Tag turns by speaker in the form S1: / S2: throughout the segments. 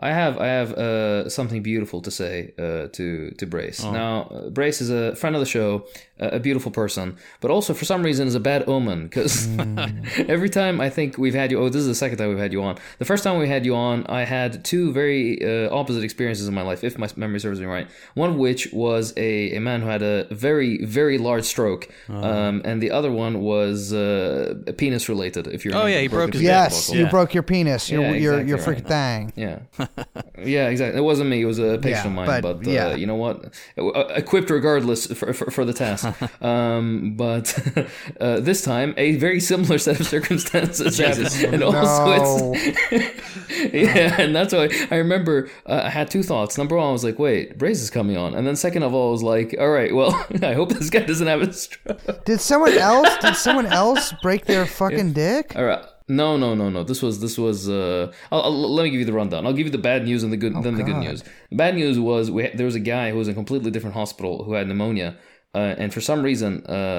S1: I have something beautiful to say to Brace. Now, Brace is a friend of the show, a beautiful person, but also for some reason is a bad omen because every time I think we've had you, this is the second time we've had you on. The first time we had you on, I had two very opposite experiences in my life, if my memory serves me right. One of which was a man who had a very, very large stroke, and the other one was penis related. If you remember,
S2: he broke his
S3: Yes,
S2: buckle.
S3: you broke your penis. Your
S1: exactly
S3: freaking thing.
S1: Yeah, yeah, exactly. It wasn't me. It was a patient of mine. But you know what? Equipped regardless for the task. But this time, a very similar set of circumstances happened, and also it's yeah, and that's why I remember I had two thoughts. Number one, I was like, "Wait, Brace is coming on," and then second of all, I was like, "All right, well, I hope this guy doesn't have a stroke."
S3: Did someone else break their fucking dick?
S1: All right. No. This was. Let me give you the rundown. I'll give you the bad news and the good. The good news. The bad news was there was a guy who was in a completely different hospital who had pneumonia, and for some reason,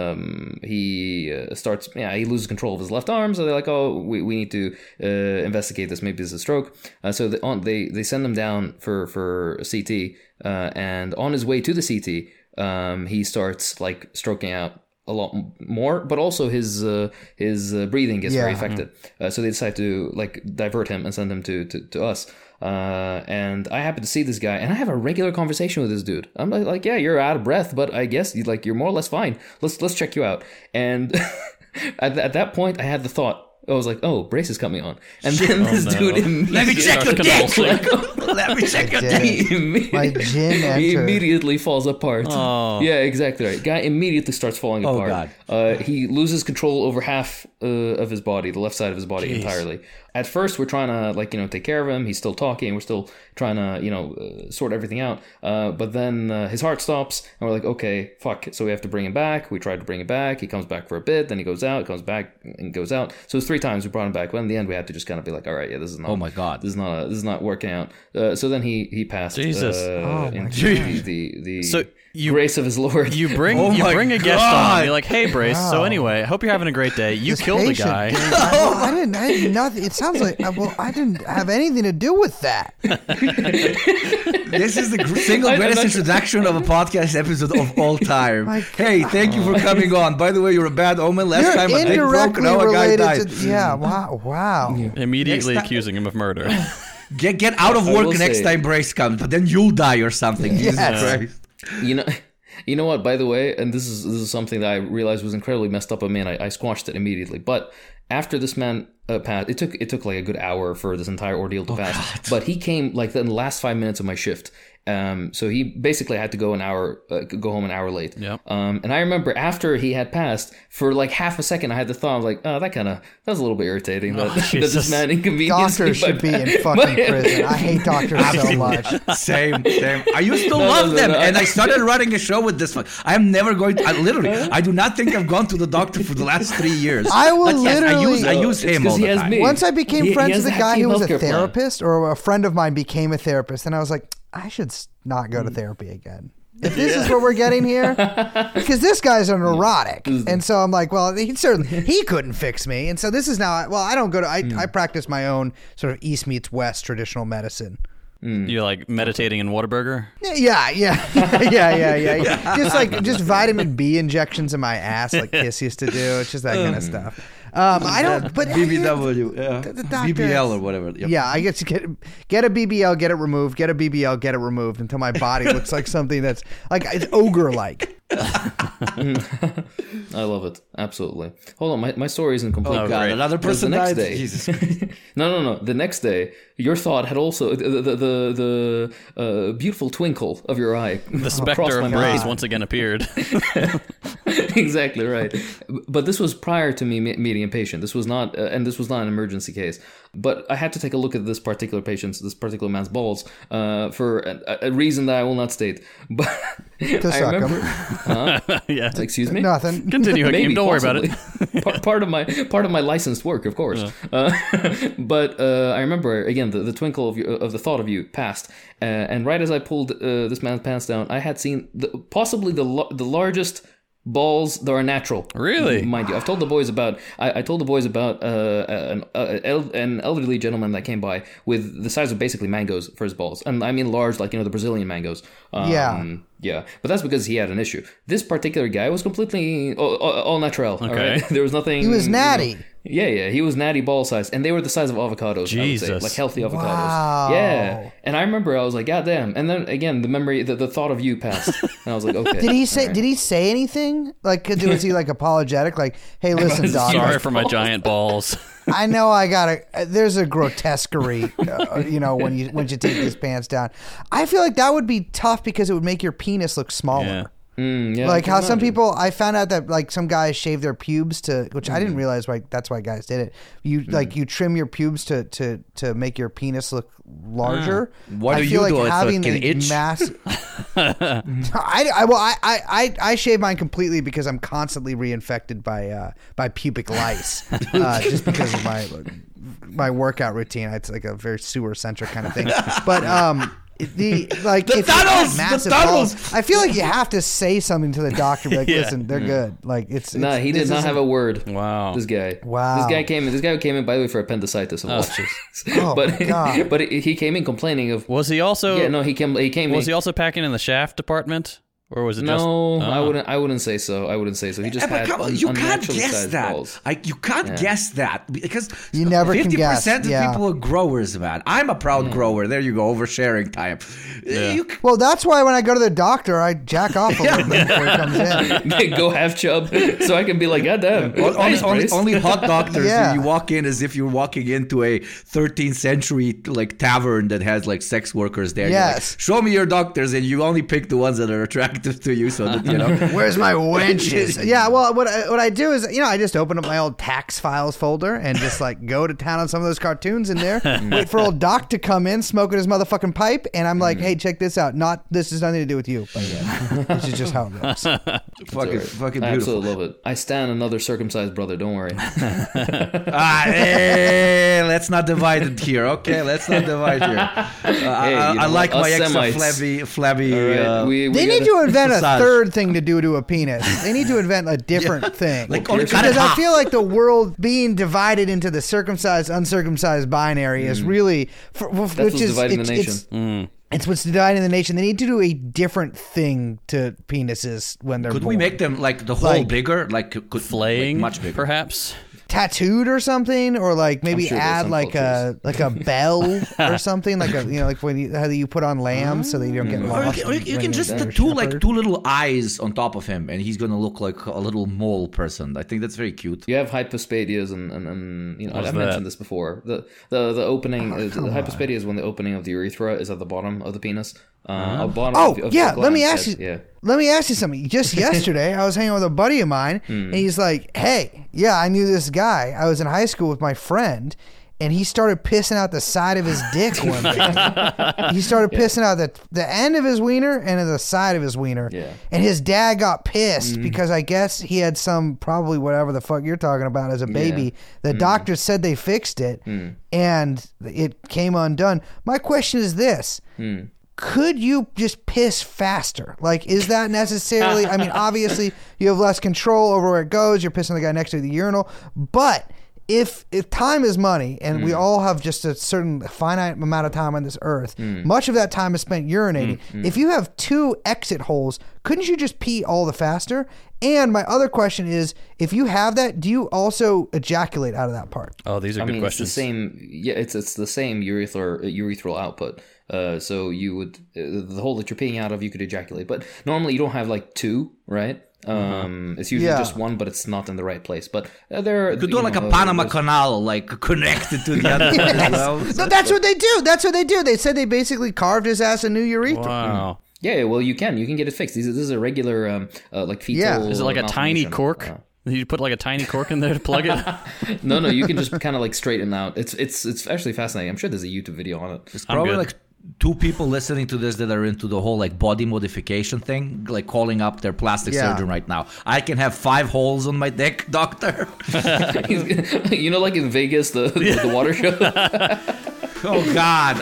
S1: he starts. Yeah, he loses control of his left arm. So they're like, "Oh, we need to investigate this. Maybe this is a stroke." So they send him down for CT, and on his way to the CT, he starts like stroking out a lot more, but also his breathing gets very affected. So they decide to like divert him and send him to us. And I happen to see this guy, and I have a regular conversation with this dude. I'm like, yeah, you're out of breath, but I guess you're more or less fine. Let's check you out. And at that point, I had the thought. I was like, oh, Brace is coming on. And then this dude immediately...
S4: Let me check your dick! Let me check your dick!
S3: My gin entered.
S1: He immediately falls apart.
S2: Oh.
S1: Yeah, exactly right. Guy immediately starts falling apart.
S4: God.
S1: He loses control over half of his body, the left side of his body entirely. At first, we're trying to take care of him. He's still talking. We're still trying to sort everything out. But then his heart stops, and we're like, okay, fuck. So we have to bring him back. We tried to bring him back. He comes back for a bit. Then he goes out. Comes back and goes out. So it's 3 times we brought him back. But in the end, we had to just kind of be like, all right, yeah, this is not.
S4: Oh my God,
S1: this is not working out. So then he passed.
S2: Jesus.
S1: Into the
S2: So
S1: grace of his Lord.
S2: You bring a guest on. You're like, hey, Brace. So anyway, I hope you're having a great day. You killed the guy.
S3: I didn't nothing. It sounds like I didn't have anything to do with that.
S4: This is the single greatest introduction of a podcast episode of all time. Hey, thank you for coming on. By the way, you're a bad omen. Last time a dick broke, now a guy died.
S3: Wow.
S2: Immediately accusing him of murder.
S4: Get out of work next time Brace comes, but then you'll die or something. Jesus Christ.
S1: You know what? By the way, and this is something that I realized was incredibly messed up of me, and I squashed it immediately. But after this man passed, it took like a good hour for this entire ordeal to pass. God. But he came like in the last 5 minutes of my shift. So he basically had to go home an hour late.
S2: Yep.
S1: And I remember after he had passed, for like half a second, I had the thought, I was like, oh, that was a little bit irritating that this man inconvenienced me.
S3: Doctors should be in fucking prison. I hate doctors so much.
S4: Same. I used to love them, and I started running a show with this one. I'm never going to, I do not think I've gone to the doctor for the last 3 years.
S3: I will literally...
S4: I use him all the time.
S3: Once I became friends with a guy who was a therapist, or a friend of mine became a therapist, and I was like, I should not go to therapy again. If this is what we're getting here, because this guy's a neurotic, and so I'm like, well, he couldn't fix me, and so this is now. Well, I don't go to. I practice my own sort of East meets West traditional medicine.
S2: You're like meditating in Whataburger?
S3: Yeah. Just vitamin B injections in my ass, like Kiss used to do. It's just that kind of stuff. I don't. But
S4: BBW, the BBL or whatever. Yep.
S3: Yeah, I get to get a BBL, get it removed. Get a BBL, get it removed until my body looks like something that's like it's ogre-like.
S1: I love it. Absolutely. Hold on, my story isn't complete.
S4: Oh God, another person
S1: the next
S4: died.
S1: Day,
S4: Jesus.
S1: No. The next day, your thought had also the beautiful twinkle of your eye.
S2: The specter of Brace once again appeared.
S1: Exactly right. But this was prior to me meeting a patient. This was not, and this was not an emergency case. But I had to take a look at this particular man's balls, for a reason that I will not state. But I remember.
S2: Yeah.
S1: Excuse me.
S3: Nothing.
S2: Continue, Hakeem. Don't worry about
S1: it. part of my licensed work, of course. Yeah. But I remember again the twinkle of the thought of you passed, and right as I pulled this man's pants down, I had seen possibly the largest balls that are natural.
S2: Really?
S1: Mind you, I've told the boys about. I told the boys about an elderly gentleman that came by with the size of basically mangoes for his balls, and I mean large, like the Brazilian mangoes. Yeah, but that's because he had an issue. This particular guy was completely all natural. Okay, all right? There was nothing.
S3: He was natty.
S1: Yeah, he was natty ball size, and they were the size of avocados.
S2: Jesus,
S1: I would say, like healthy avocados.
S3: Wow.
S1: Yeah, and I remember I was like, God damn! And then again, the memory, the thought of you passed, and I was like, okay.
S3: Did he say? Right. Did he say anything? Like, was he like apologetic? Like, hey, listen, doc.
S2: Sorry for my giant balls.
S3: I know I gotta. There's a grotesquerie, when you take these pants down. I feel like that would be tough because it would make your penis look smaller.
S2: Yeah.
S1: Yeah,
S3: like how some people, I found out that like some guys shave their pubes which I didn't realize that's why guys did it. You trim your pubes to make your penis look larger.
S4: Why do you do it so it can itch?
S3: I shave mine completely because I'm constantly reinfected by pubic lice, just because of my workout routine. It's like a very sewer centric kind of thing, but the tunnels. I feel like you have to say something to the doctor. Like, listen, they're good. Like
S1: he did not have a word.
S2: Wow.
S1: This guy.
S3: Wow.
S1: This guy came in by the way for appendicitis. But he came in complaining of.
S2: Was he also?
S1: Yeah, no, he came.
S2: Was he also packing in the shaft department? Or was it
S1: no? I wouldn't say so. He just had
S4: you can't guess that.
S1: Balls.
S4: You can't guess that because
S3: you never 50% can guess.
S4: of people are growers, man. I'm a proud grower. There you go, oversharing time.
S2: Yeah.
S3: Well, that's why when I go to the doctor, I jack off a little bit before he comes in.
S1: Go half chub, so I can be like, God damn.
S4: Only hot doctors. You walk in as if you're walking into a 13th century like tavern that has like sex workers there.
S3: Yes.
S4: Like, show me your doctors, and you only pick the ones that are attractive to you, so that
S3: where's my wenches. Yeah, well, what I do is I just open up my old tax files folder and just like go to town on some of those cartoons in there. Wait for old Doc to come in smoking his motherfucking pipe, and I'm like, hey, check this out. This has nothing to do with you, but this is just how it goes.
S4: Fucking beautiful.
S1: I absolutely love it. I stand another circumcised brother. Don't worry.
S4: Let's not divide it here. Okay, let's not divide here. I like my extra flabby.
S1: Right.
S3: They need to invent a third thing to do to a penis. They need to invent a different thing. Because I feel like the world being divided into the circumcised, uncircumcised binary is really,
S1: what's dividing the nation.
S3: It's what's dividing the nation. They need to do a different thing to penises when they're born.
S4: Could we make them like the hole bigger? Like
S2: flaying,
S4: much bigger,
S2: perhaps?
S3: Tattooed or something, or like maybe add like a bell or something, like like when how you put on lambs so they don't get lost.
S4: Or you can just tattoo like two little eyes on top of him, and he's gonna look like a little mole person. I think that's very cute.
S1: You have hypospadias, and I've mentioned this before. The opening, the hypospadia is when the opening of the urethra is at the bottom of the penis.
S3: Let me ask you. Let me ask you something. Just yesterday, I was hanging with a buddy of mine, and he's like, "Hey, I knew this guy. I was in high school with my friend, and he started pissing out the side of his dick one day. He started pissing out the end of his wiener and the side of his wiener. Yeah. And his dad got pissed because I guess he had probably whatever the fuck you're talking about as a baby. The doctor said they fixed it, and it came undone. My question is this." Could you just piss faster? Like, is that necessarily? I mean, obviously, you have less control over where it goes. You're pissing the guy next to the urinal. But if time is money, and we all have just a certain finite amount of time on this earth, much of that time is spent urinating. If you have 2 exit holes, couldn't you just pee all the faster? And my other question is, if you have that, do you also ejaculate out of that part?
S2: Oh, these are good questions.
S1: It's the same. Yeah, it's the same urethral output. So you would the hole that you're peeing out of, you could ejaculate, but normally you don't have like 2, right? It's usually just one, but it's not in the right place. But there,
S4: you could do like a Panama Canal, like connected to the other.
S3: So that's what they do. That's what they do. They said they basically carved his ass a new urethra.
S2: Wow.
S1: Yeah, well, you can get it fixed. This is a regular like fetal.
S3: Yeah.
S2: Is it like a tiny cork? You put like a tiny cork in there to plug it?
S1: No, you can just kind of like straighten out. It's actually fascinating. I'm sure there's a YouTube video on it.
S4: It's probably like 2 people listening to this that are into the whole like body modification thing, like calling up their plastic surgeon right now. I can have 5 holes on my dick, doctor.
S1: Like in Vegas, the water show.
S4: Oh God!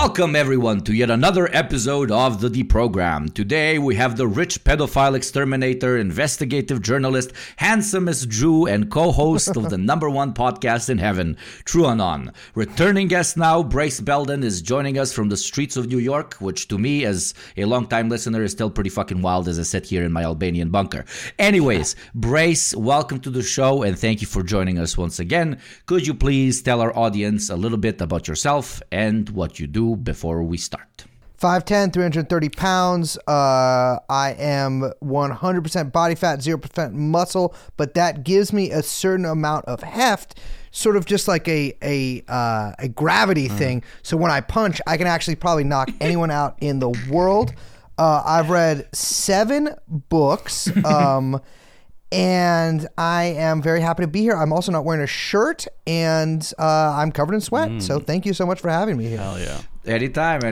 S4: Welcome everyone to yet another episode of the Deprogram. Today we have the rich pedophile exterminator, investigative journalist, handsomest Jew, and co-host of the #1 podcast in heaven, TrueAnon. Returning guest now, Brace Belden, is joining us from the streets of New York, which to me as a long-time listener is still pretty fucking wild as I sit here in my Albanian bunker. Anyways, Brace, welcome to the show and thank you for joining us once again. Could you please tell our audience a little bit about yourself and what you do before we start?
S3: 5'10", 330 pounds. I am 100% body fat, 0% muscle, but that gives me a certain amount of heft, sort of just like a gravity thing. So when I punch, I can actually probably knock anyone out in the world. I've read 7 books. And I am very happy to be here. I'm also not wearing a shirt, and I'm covered in sweat. So thank you so much for having me here.
S2: Hell yeah.
S4: Anytime.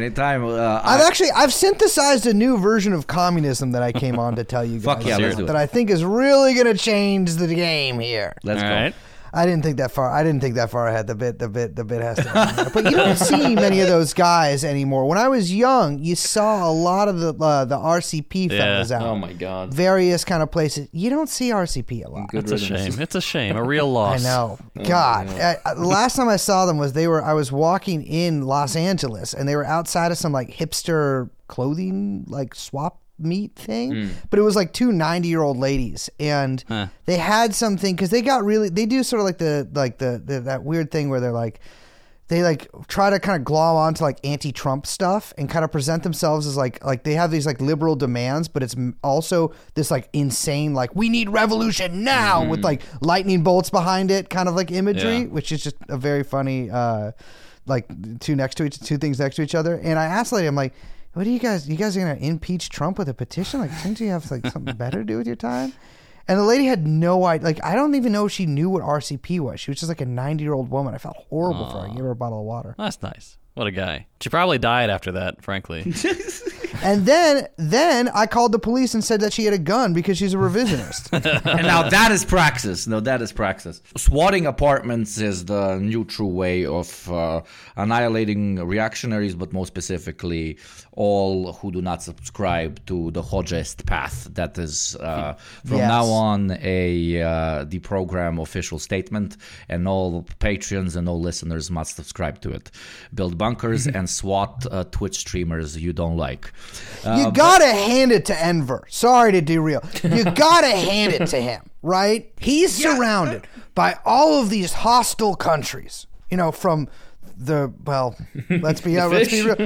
S3: I've synthesized a new version of communism that I came on to tell you guys
S4: Fuck yeah, let's do it.
S3: that I think is really going to change the game here.
S4: Let's go.
S2: Right.
S3: I didn't think that far ahead. The bit has to. But you don't see many of those guys anymore. When I was young, you saw a lot of the RCP fellas out.
S1: Oh my God.
S3: Various kind of places. You don't see RCP a lot.
S2: It's a shame. It's a shame. A real loss.
S3: I know. God. Last time I saw them was I was walking in Los Angeles and they were outside of some like hipster clothing like swap meet thing, but it was like 2 90-year-old ladies, and they had something because they do sort of like the that weird thing where they try to kind of glom onto like anti-Trump stuff and kind of present themselves as like they have these like liberal demands, but it's also this like insane like we need revolution now with like lightning bolts behind it kind of like imagery, which is just a very funny like two things next to each other. And I asked the lady, I'm like, what do you guys are going to impeach Trump with a petition? Like, shouldn't you have like something better to do with your time? And the lady had no idea. Like, I don't even know if she knew what RCP was. She was just like a 90-year-old woman. I felt horrible for her. I gave her a bottle of water.
S2: That's nice. What a guy. She probably died after that, frankly.
S3: And then I called the police and said that she had a gun because she's a revisionist.
S4: And now that is praxis. Swatting apartments is the new true way of annihilating reactionaries, but more specifically, all who do not subscribe to the Hodgest path. That is, from now on, the program official statement, and all patrons and all listeners must subscribe to it. Build bunkers and swat Twitch streamers you don't like.
S3: You gotta hand it to Enver. Sorry to derail. You gotta hand it to him, right? He's surrounded by all of these hostile countries. You know, from let's be real.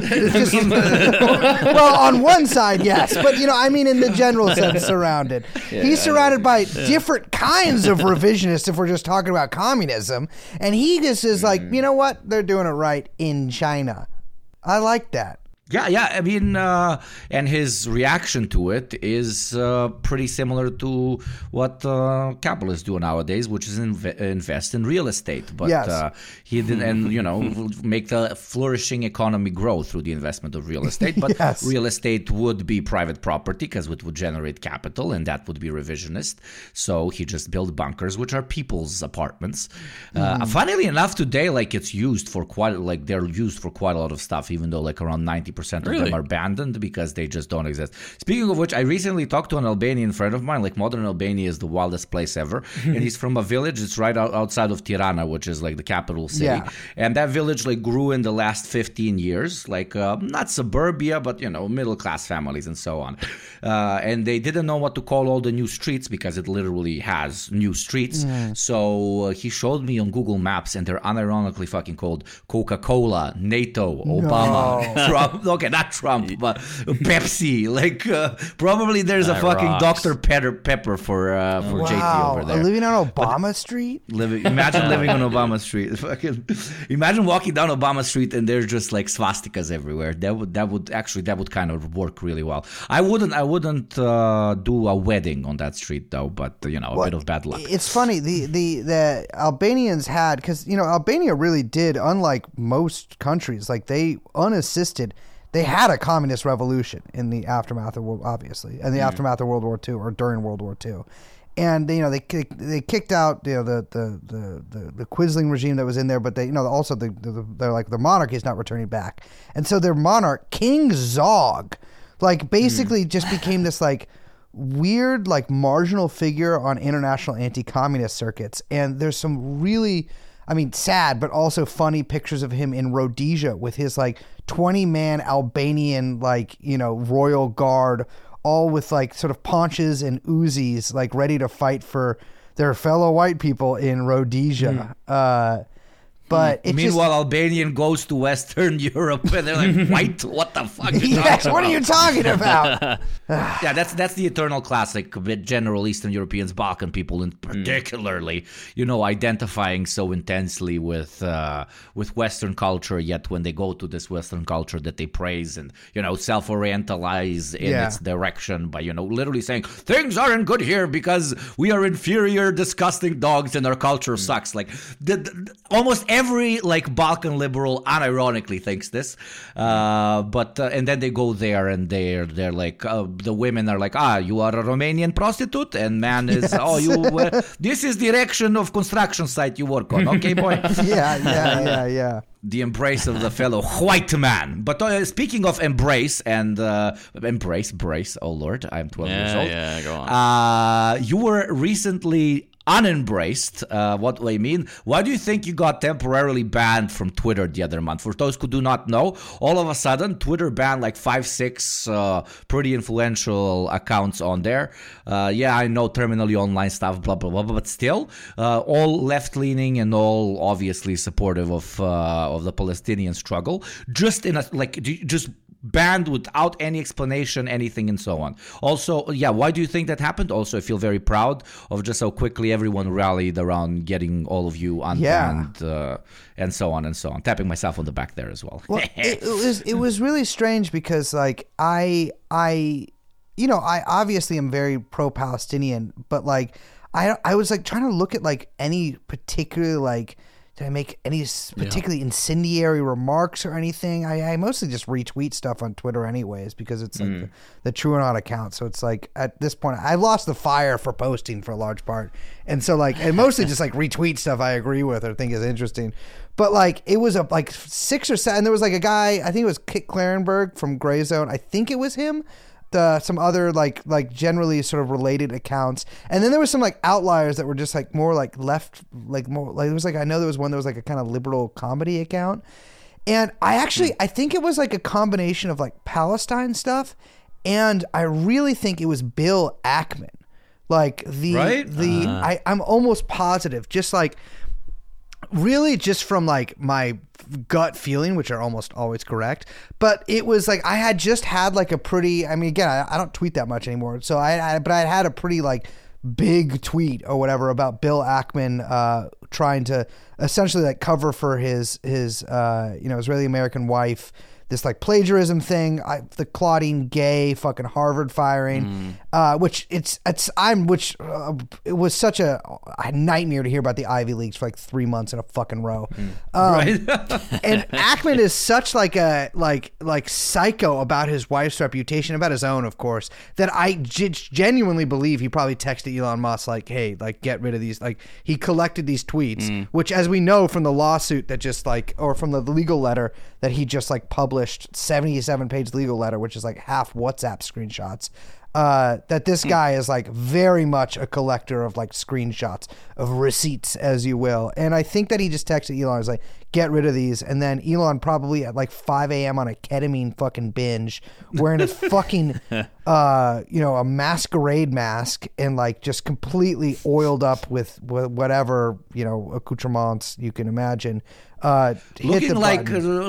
S3: Well, on one side, yes, but I mean, in the general sense, surrounded. He's surrounded by different kinds of revisionists. If we're just talking about communism, and he just is like, you know what? They're doing it right in China. I like that.
S4: Yeah. I mean, and his reaction to it is pretty similar to what capitalists do nowadays, which is invest in real estate. But he didn't, and make the flourishing economy grow through the investment of real estate. But real estate would be private property because it would generate capital, and that would be revisionist. So he just built bunkers, which are people's apartments. Funnily enough, today, they're used for quite a lot of stuff, even though around 90% of them are abandoned because they just don't exist. Speaking of which, I recently talked to an Albanian friend of mine. Modern Albania is the wildest place ever, and he's from a village. It's right outside of Tirana, which is the capital city. And that village grew in the last 15 years, not suburbia, but middle class families and so on. And they didn't know what to call all the new streets because it literally has new streets. So he showed me on Google Maps, and they're unironically fucking called Coca-Cola, NATO, Obama, Trump. Okay, not Trump, but Pepsi. Probably there's a fucking rocks. Dr. Pepper for JT over there.
S3: Living on Obama Street?
S4: Imagine living on Obama Street. Imagine walking down Obama Street and there's just swastikas everywhere. That would kind of work really well. I wouldn't do a wedding on that street though, but a bit of bad luck.
S3: It's funny the Albanians had, because Albania really did, unlike most countries, they unassisted. They had a communist revolution in the aftermath of World War II, or during World War II. And they kicked out the Quisling regime that was in there, but they also they're like the monarchy is not returning back, and so their monarch King Zog, like basically just became this like weird like marginal figure on international anti-communist circuits. And there's some really, I mean, sad but also funny pictures of him in Rhodesia with his like 20-man Albanian like royal guard, all with like sort of paunches and Uzis, like ready to fight for their fellow white people in Rhodesia. But
S4: meanwhile, Albanian goes to Western Europe and they're like, white? What the fuck?
S3: What are you talking about?
S4: Yeah, that's the eternal classic with general Eastern Europeans, Balkan people, and particularly, identifying so intensely with Western culture. Yet when they go to this Western culture that they praise and self-orientalize in its direction by literally saying things aren't good here because we are inferior, disgusting dogs and our culture sucks. Like almost every like Balkan liberal unironically thinks this, but and then they go there and they're like the women are like, you are a Romanian prostitute, and man is this is direction of construction site you work on, okay boy.
S3: yeah
S4: The embrace of the fellow white man. But speaking of embrace and brace, oh Lord, I'm 12 years old.
S2: Yeah, go on.
S4: You were recently unembraced. What do I mean? Why do you think you got temporarily banned from Twitter the other month? For those who do not know, all of a sudden Twitter banned like 5-6 pretty influential accounts on there. I know terminally online stuff, blah blah blah, but still all left-leaning and all obviously supportive of the Palestinian struggle, just banned without any explanation, anything, and so on. Also, why do you think that happened? Also, I feel very proud of just how quickly everyone rallied around getting all of you unbanned, and so on and so on. Tapping myself on the back there as well.
S3: Well, it was really strange because like I obviously am very pro-Palestinian, but like I was like trying to look at like any particular like, did I make any particularly incendiary remarks or anything? I mostly just retweet stuff on Twitter anyways because it's like the True or Not account. So it's like at this point I lost the fire for posting for a large part. And so like I mostly just like retweet stuff I agree with or think is interesting. But like it was like 6 or 7. There was like a guy, I think it was Kit Clarenberg from Gray Zone. I think it was him. Some other like generally sort of related accounts, and then there was some like outliers that were just like more like left, like more like it was like I know there was one that was like a kind of liberal comedy account, and I think it was like a combination of like Palestine stuff, and I really think it was Bill Ackman, like I'm almost positive, just like really just from like my gut feeling, which are almost always correct, but it was like I had just had like a pretty, I mean again I don't tweet that much anymore, so I had a pretty like big tweet or whatever about Bill Ackman trying to essentially like cover for his Israeli American wife this like plagiarism thing, the Claudine Gay fucking Harvard firing, which it was such a nightmare to hear about the Ivy Leagues for like 3 months in a fucking row.
S4: Right.
S3: And Ackman is such like a like psycho about his wife's reputation, about his own, of course, that I genuinely believe he probably texted Elon Musk like, hey, like get rid of these. Like he collected these tweets, which as we know from the lawsuit that just like, or from the legal letter that he just like published, 77-page legal letter, which is like half WhatsApp screenshots, that this guy is like very much a collector of like screenshots of receipts, as you will. And I think that he just texted Elon, was like, get rid of these. And then Elon probably at like 5 a.m. on a ketamine fucking binge, wearing a fucking a masquerade mask and like just completely oiled up with whatever accoutrements you can imagine. Looking like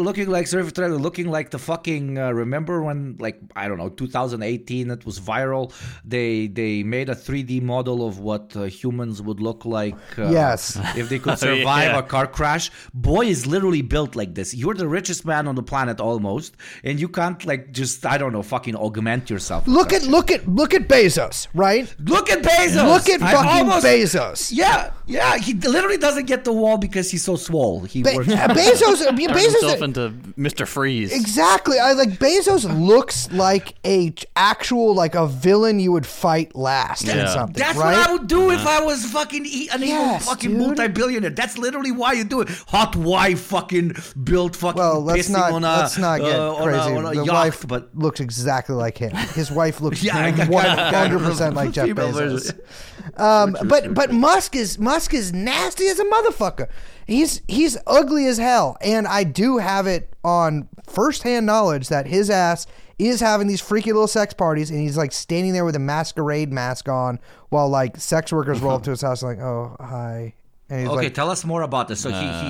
S3: the fucking remember when, like, I don't know, 2018, it was viral. They made a 3D model of what humans would look like if they could survive a car crash. Boy is literally built like this. You're the richest man on the planet almost, and you can't like just, I don't know, fucking augment yourself. Look at Bezos, right?
S4: Look at Bezos.
S3: Look at fucking Bezos.
S4: Yeah. He literally doesn't get the wall because he's so swole. He works
S3: Bezos
S2: himself into Mr. Freeze.
S3: Exactly. Bezos looks like a villain you would fight last in something.
S4: That's
S3: right?
S4: what I would do if I was fucking evil fucking multi-billionaire. That's literally why you do it. Hot wife fucking built fucking
S3: let's not get crazy.
S4: The
S3: wife looks exactly like him. His wife looks 100% like Jeff Bezos. But Musk is nasty as a motherfucker. He's ugly as hell, and I do have it on firsthand knowledge that his ass is having these freaky little sex parties, and he's like standing there with a masquerade mask on while like sex workers roll up to his house like, oh hi. And he's
S4: okay, tell us more about this. So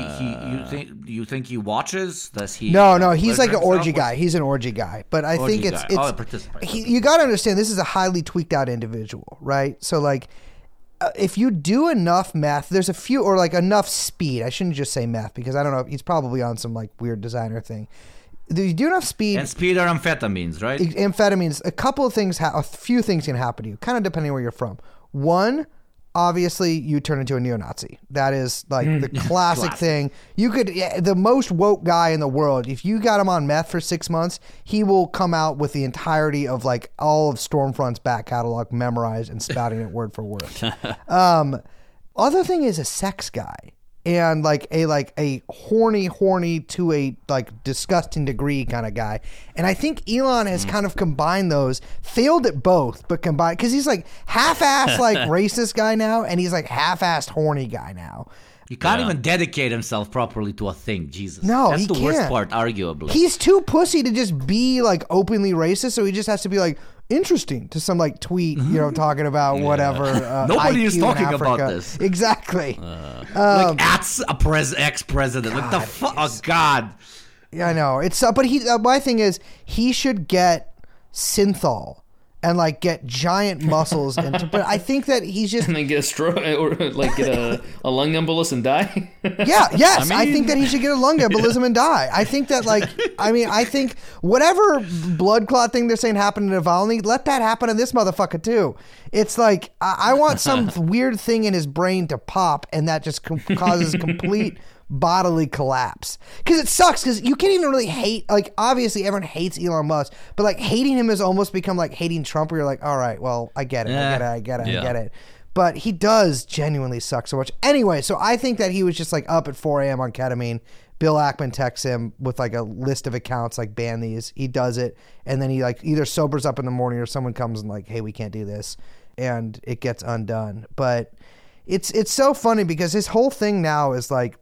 S4: you think he watches? Does he?
S3: No, he's like an orgy guy. He's an orgy guy, but I think it's you got to understand this is a highly tweaked out individual, right? So like. If you do enough meth, there's a few, or like enough speed. I shouldn't just say meth because I don't know. He's probably on some like weird designer thing. You do enough speed.
S4: And speed are amphetamines, right?
S3: Amphetamines. A few things can happen to you, kind of depending where you're from. One, obviously, you turn into a neo-Nazi. That is like the classic thing. You could, the most woke guy in the world, if you got him on meth for 6 months, he will come out with the entirety of like all of Stormfront's back catalog memorized and spouting it word for word. Other thing is a sex guy. And like a horny to a like disgusting degree kind of guy. And I think Elon has kind of combined those, failed at both, but combined, because he's like half-assed like racist guy now, and he's like half-assed horny guy now.
S4: He can't even dedicate himself properly to a thing, Jesus.
S3: No,
S4: that's the
S3: can't.
S4: worst part, arguably.
S3: He's too pussy to just be like openly racist, so he just has to be like interesting to some like tweet, talking about whatever.
S4: Nobody
S3: IQ
S4: is talking
S3: in
S4: about this.
S3: Exactly.
S4: Like at a ex-president. Like the fuck? Oh God.
S3: Yeah, I know. It's but my thing is he should get synthol and like get giant muscles but I think that he's just
S1: and then get a stroke or like get a lung embolus and die.
S3: I think that he should get a lung embolism and die. I think that I think whatever blood clot thing they're saying happened to Navalny, let that happen to this motherfucker too. It's like I want some weird thing in his brain to pop, and that just causes complete bodily collapse, because it sucks, because you can't even really hate, like obviously everyone hates Elon Musk, but like hating him has almost become like hating Trump, where you're like, all right, well, I get it, I get it, but he does genuinely suck so much. Anyway, so I think that he was just like up at 4 a.m. on ketamine. Bill Ackman texts him with like a list of accounts, like ban these. He does it, and then he like either sobers up in the morning or someone comes and like, hey, we can't do this, and it gets undone. But it's so funny because his whole thing now is like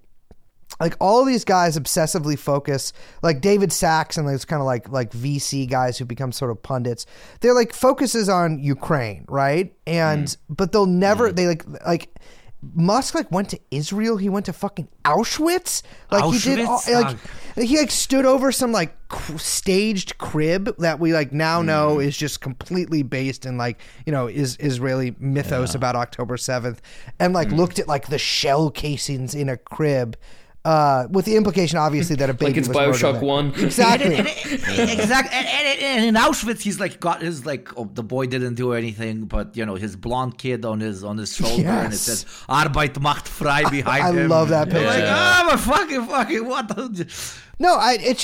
S3: all these guys obsessively focus, like David Sachs and those kind of like VC guys who become sort of pundits. They're like focuses on Ukraine, right? And but they'll never they like Musk like went to Israel. He went to fucking Auschwitz. Like Auschwitz? He did all, he like stood over some like staged crib that we like now know is just completely based in like is Israeli mythos about October 7th, and like looked at like the shell casings in a crib. With the implication, obviously, that a baby
S1: like it's
S3: was
S1: BioShock 1.
S3: Exactly.
S4: Exactly. And in Auschwitz, he's like got his like the boy didn't do anything, but his blonde kid on his shoulder, and it says "Arbeit macht frei" behind him.
S3: I love that picture.
S4: Like, but fucking what?
S3: No,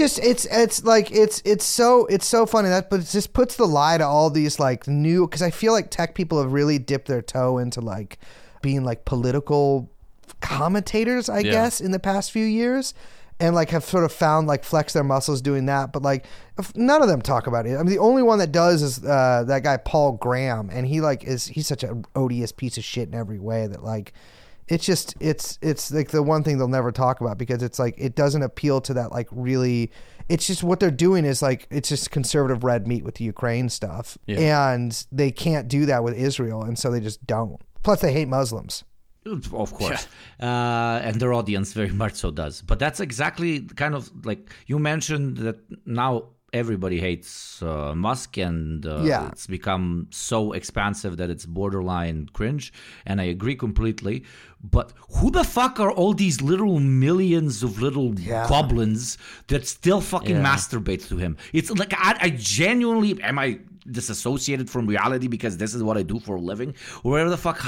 S3: it's so funny that, but it just puts the lie to all these like new, because I feel like tech people have really dipped their toe into like being like political commentators, I guess, in the past few years, and like have sort of found like flex their muscles doing that, but like none of them talk about it. I mean, the only one that does is that guy Paul Graham, and he's such an odious piece of shit in every way that like it's like the one thing they'll never talk about, because it's like it doesn't appeal to that like really. It's just what they're doing is like it's just conservative red meat with the Ukraine stuff, and they can't do that with Israel, and so they just don't. Plus, they hate Muslims.
S4: Of course. And their audience very much so does. But that's exactly kind of like you mentioned that now everybody hates Musk, and it's become so expansive that it's borderline cringe. And I agree completely. But who the fuck are all these little millions of little goblins that still fucking masturbate to him? It's like I genuinely, am I disassociated from reality because this is what I do for a living, or whatever the fuck.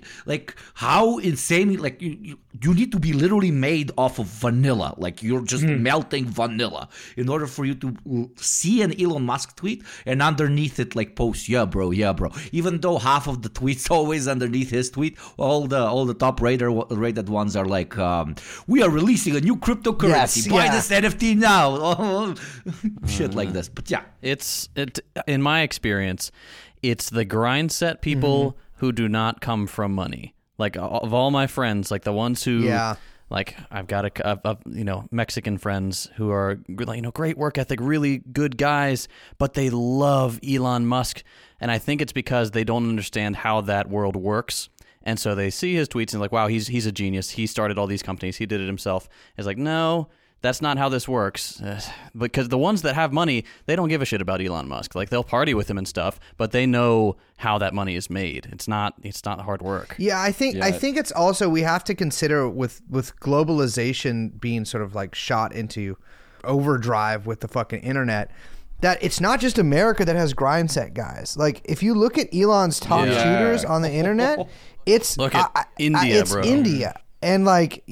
S4: How insanely, like, you need to be literally made off of vanilla, like you're just melting vanilla in order for you to see an Elon Musk tweet and underneath it like post, yeah bro, even though half of the tweets always underneath his tweet, all the top rated ones are like, we are releasing a new cryptocurrency, buy this NFT now. Shit like this. But yeah,
S2: it's in my experience, it's the grind set people who do not come from money. Like, of all my friends, like the ones who, like, I've got a Mexican friends who are, like, great work ethic, really good guys, but they love Elon Musk, and I think it's because they don't understand how that world works. And so they see his tweets and like, wow, he's a genius. He started all these companies. He did it himself. It's like, no, that's not how this works. Because the ones that have money, they don't give a shit about Elon Musk. Like, they'll party with him and stuff, but they know how that money is made. It's not hard work.
S3: Yeah, I think it's also, we have to consider with globalization being sort of like shot into overdrive with the fucking internet, that it's not just America that has grind set guys. Like, if you look at Elon's top shooters on the internet, it's
S2: India,
S3: it's
S2: bro.
S3: India. And like,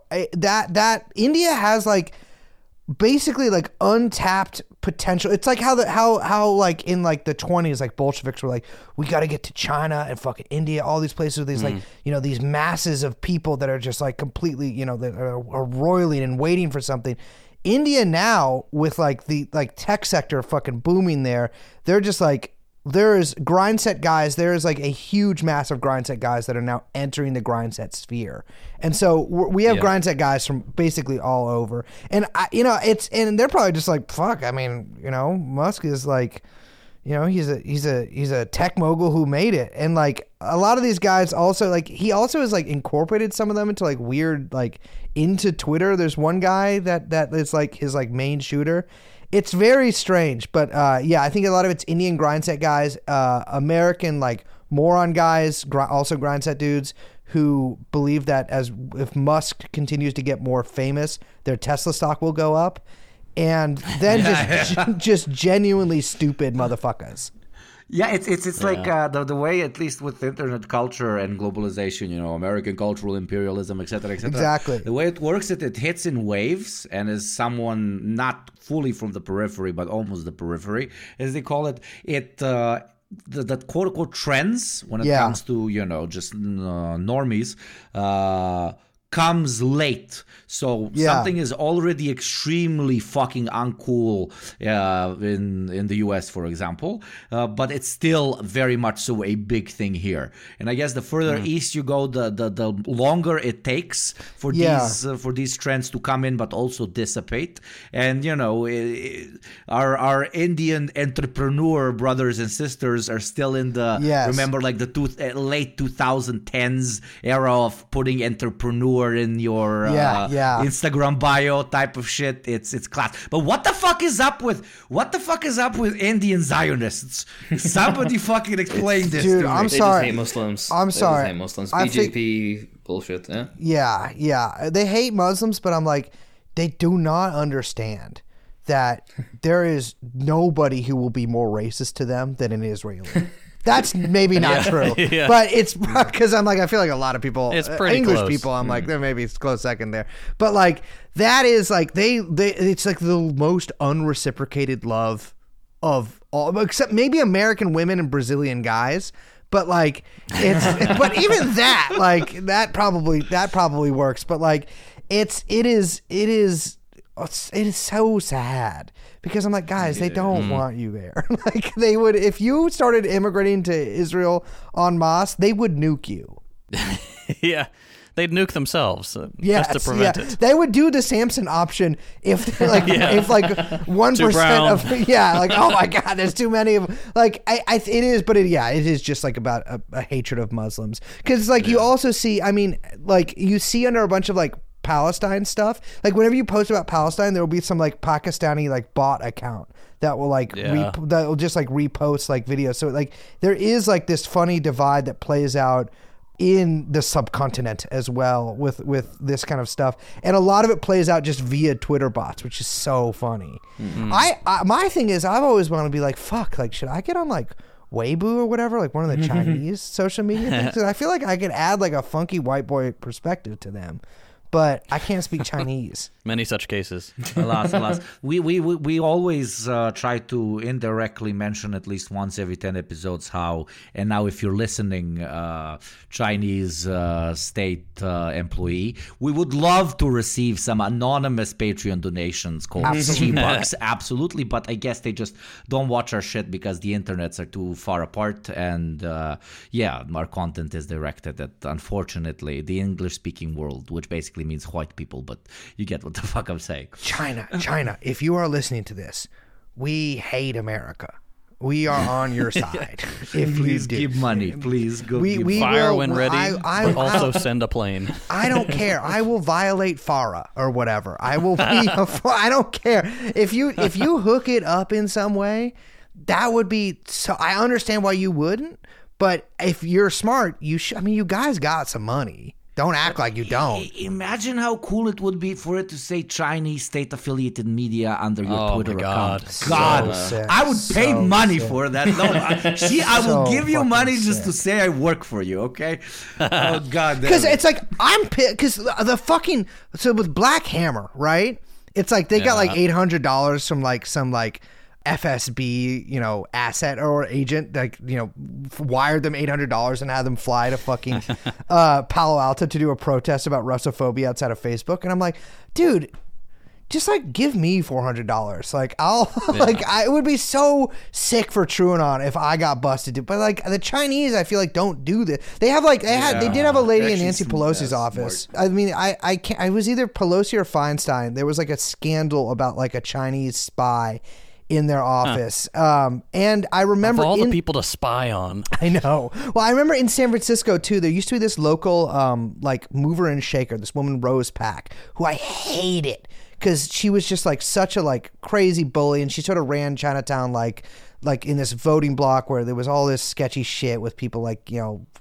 S3: that India has like basically like untapped potential. It's like how like in like the 1920s, like Bolsheviks were like, we got to get to China and fucking India, all these places with these like, these masses of people that are just like completely, that are roiling and waiting for something. India now, with like the like tech sector fucking booming there, they're just like, there is grind set guys. There is like a huge mass of grind set guys that are now entering the grind set sphere. And so we have grind set guys from basically all over. And and they're probably just like, fuck, I mean, Musk is like, he's a tech mogul who made it. And like a lot of these guys also, like, he also has like incorporated some of them into like weird, like, into Twitter. There's one guy that is like his like main shooter. It's very strange, but I think a lot of it's Indian grind set guys, American like moron guys, also grind set dudes who believe that if Musk continues to get more famous, their Tesla stock will go up, and then just genuinely stupid motherfuckers.
S4: Yeah, it's like the way, at least with internet culture and globalization, American cultural imperialism, etc., etc.
S3: Exactly.
S4: The way it works, it hits in waves, and as someone not fully from the periphery, but almost the periphery, as they call it, the quote unquote trends when it comes to just normies. Comes late, so something is already extremely fucking uncool in the US, for example, but it's still very much so a big thing here. And I guess the further east you go, the longer it takes for these trends to come in, but also dissipate. And our Indian entrepreneur brothers and sisters are still in the remember like the late 2010s era of putting entrepreneur in your Instagram bio type of shit. It's class. But what the fuck is up with Indian Zionists? Somebody fucking explain this.
S3: Dude,
S4: to me.
S3: I'm sorry.
S1: They just hate Muslims.
S3: I'm sorry.
S1: They just hate Muslims. BJP bullshit.
S3: Yeah. They hate Muslims, but I'm like, they do not understand that there is nobody who will be more racist to them than an Israeli. That's maybe not true, but it's because I'm like, I feel like a lot of people,
S2: it's pretty
S3: English
S2: close.
S3: people, I'm like, there maybe it's close second there, but like that is like they it's like the most unreciprocated love of all, except maybe American women and Brazilian guys. But like but even that, like that probably works. But like it is so sad because I'm like, guys, they don't want you there. Like they would, if you started immigrating to Israel en masse, they would nuke you.
S2: Yeah. They'd nuke themselves just to prevent it.
S3: They would do the Samson option if like if like 1% of like, oh my god, there's too many of them. Like it is, but it is just like about a hatred of Muslims, because like you also see, I mean, like you see under a bunch of like Palestine stuff, like whenever you post about Palestine, there will be some like Pakistani like bot account that will like that will just like repost like videos. So like there is like this funny divide that plays out in the subcontinent as well with this kind of stuff, and a lot of it plays out just via Twitter bots, which is so funny. Mm-hmm. My thing is, I've always wanted to be like, fuck, like, should I get on like Weibo or whatever, like one of the Chinese social media things? I feel like I could add like a funky white boy perspective to them, but I can't speak Chinese.
S2: Many such cases.
S4: Alas. We always try to indirectly mention at least once every 10 episodes how, and now if you're listening, Chinese state employee, we would love to receive some anonymous Patreon donations called G-Bucks. Absolutely, but I guess they just don't watch our shit because the internets are too far apart, and our content is directed at, unfortunately, the English-speaking world, which basically means white people, but you get what the fuck I'm saying.
S3: China, if you are listening to this, we hate America. We are on your side.
S4: Please give money. Please go.
S2: We fire when ready, but also send a plane.
S3: I don't care. I will violate FARA or whatever. I will be. I don't care if you hook it up in some way. That would be so. I understand why you wouldn't, but if you're smart, you should. I mean, you guys got some money. Don't act like you don't.
S4: Imagine how cool it would be for it to say Chinese state-affiliated media under your Twitter account. God, so I would pay money for that. No, I will give you money just to say I work for you, okay? Oh, God.
S3: Because it's like, I'm pissed. Because the fucking... So with Black Hammer, right? It's like they got like $800 from like some like... FSB, asset or agent, like, wired them $800 and had them fly to fucking Palo Alto to do a protest about Russophobia outside of Facebook. And I'm like, dude, just like give me $400. Like it would be so sick for TrueAnon if I got busted. But like the Chinese, I feel like don't do this. They have like they did have a lady in Nancy Pelosi's office. Smart. I mean, I was either Pelosi or Feinstein. There was like a scandal about like a Chinese spy in their office. And I remember...
S2: Of all the people to spy on.
S3: I know. Well, I remember in San Francisco, too, there used to be this local, like, mover and shaker, this woman, Rose Pack, who I hated because she was just, like, such a, like, crazy bully, and she sort of ran Chinatown, like in this voting block where there was all this sketchy shit with people, like,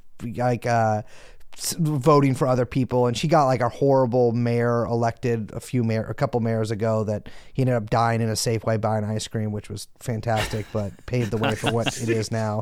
S3: voting for other people, and she got like a horrible mayor elected a couple mayors ago that he ended up dying in a Safeway buying ice cream, which was fantastic, but paved the way for what it is now.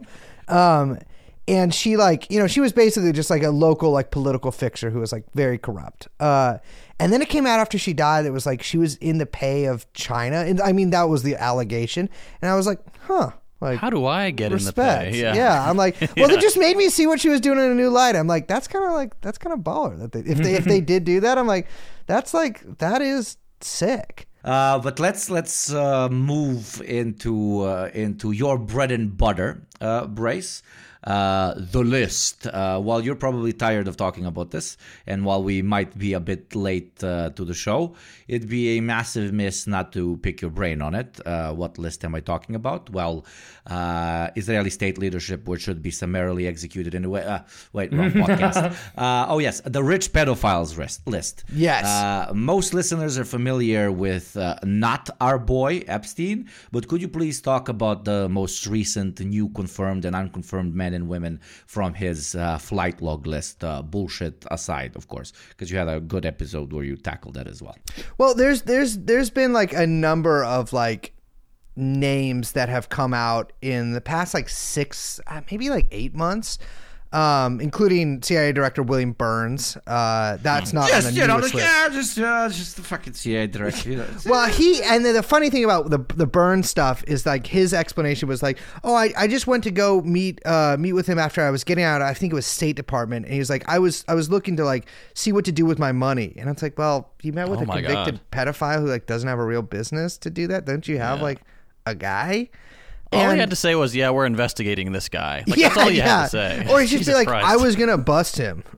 S3: And she like, she was basically just like a local like political fixer who was like very corrupt. And then it came out after she died, it was like she was in the pay of China, and I mean that was the allegation, and I was like, huh. Like,
S2: how do I get
S3: respect.
S2: In the pay?
S3: Yeah. I'm like, well, they just made me see what she was doing in a new light. I'm like, that's kind of baller. That if they did do that, I'm like, that is sick.
S4: But let's move into your bread and butter, Brace. The list. While you're probably tired of talking about this, and while we might be a bit late to the show, it'd be a massive miss not to pick your brain on it. What list am I talking about? Well, Israeli state leadership, which should be summarily executed in a way. Wrong podcast. Oh yes, the rich pedophiles list.
S3: Yes.
S4: Most listeners are familiar with not our boy Epstein, but could you please talk about the most recent new confirmed and unconfirmed men and women from his flight log list, bullshit aside, of course, because you had a good episode where you tackled that as well.
S3: Well, there's been like a number of like names that have come out in the past like 6, maybe like 8 months, including CIA Director William Burns. That's not on the newest list.
S4: Just the fucking CIA Director.
S3: Well, and the funny thing about the Burns stuff is like his explanation was like, oh, I just went to go meet with him after I was getting out. I think it was State Department, and he was like, I was looking to like see what to do with my money, and it's like, well, you met with a convicted pedophile who like doesn't have a real business to do that. Don't you have like a guy?
S2: All he had to say was, "Yeah, we're investigating this guy." Like, that's all you had to say.
S3: Or he should be like, "I was gonna bust him,"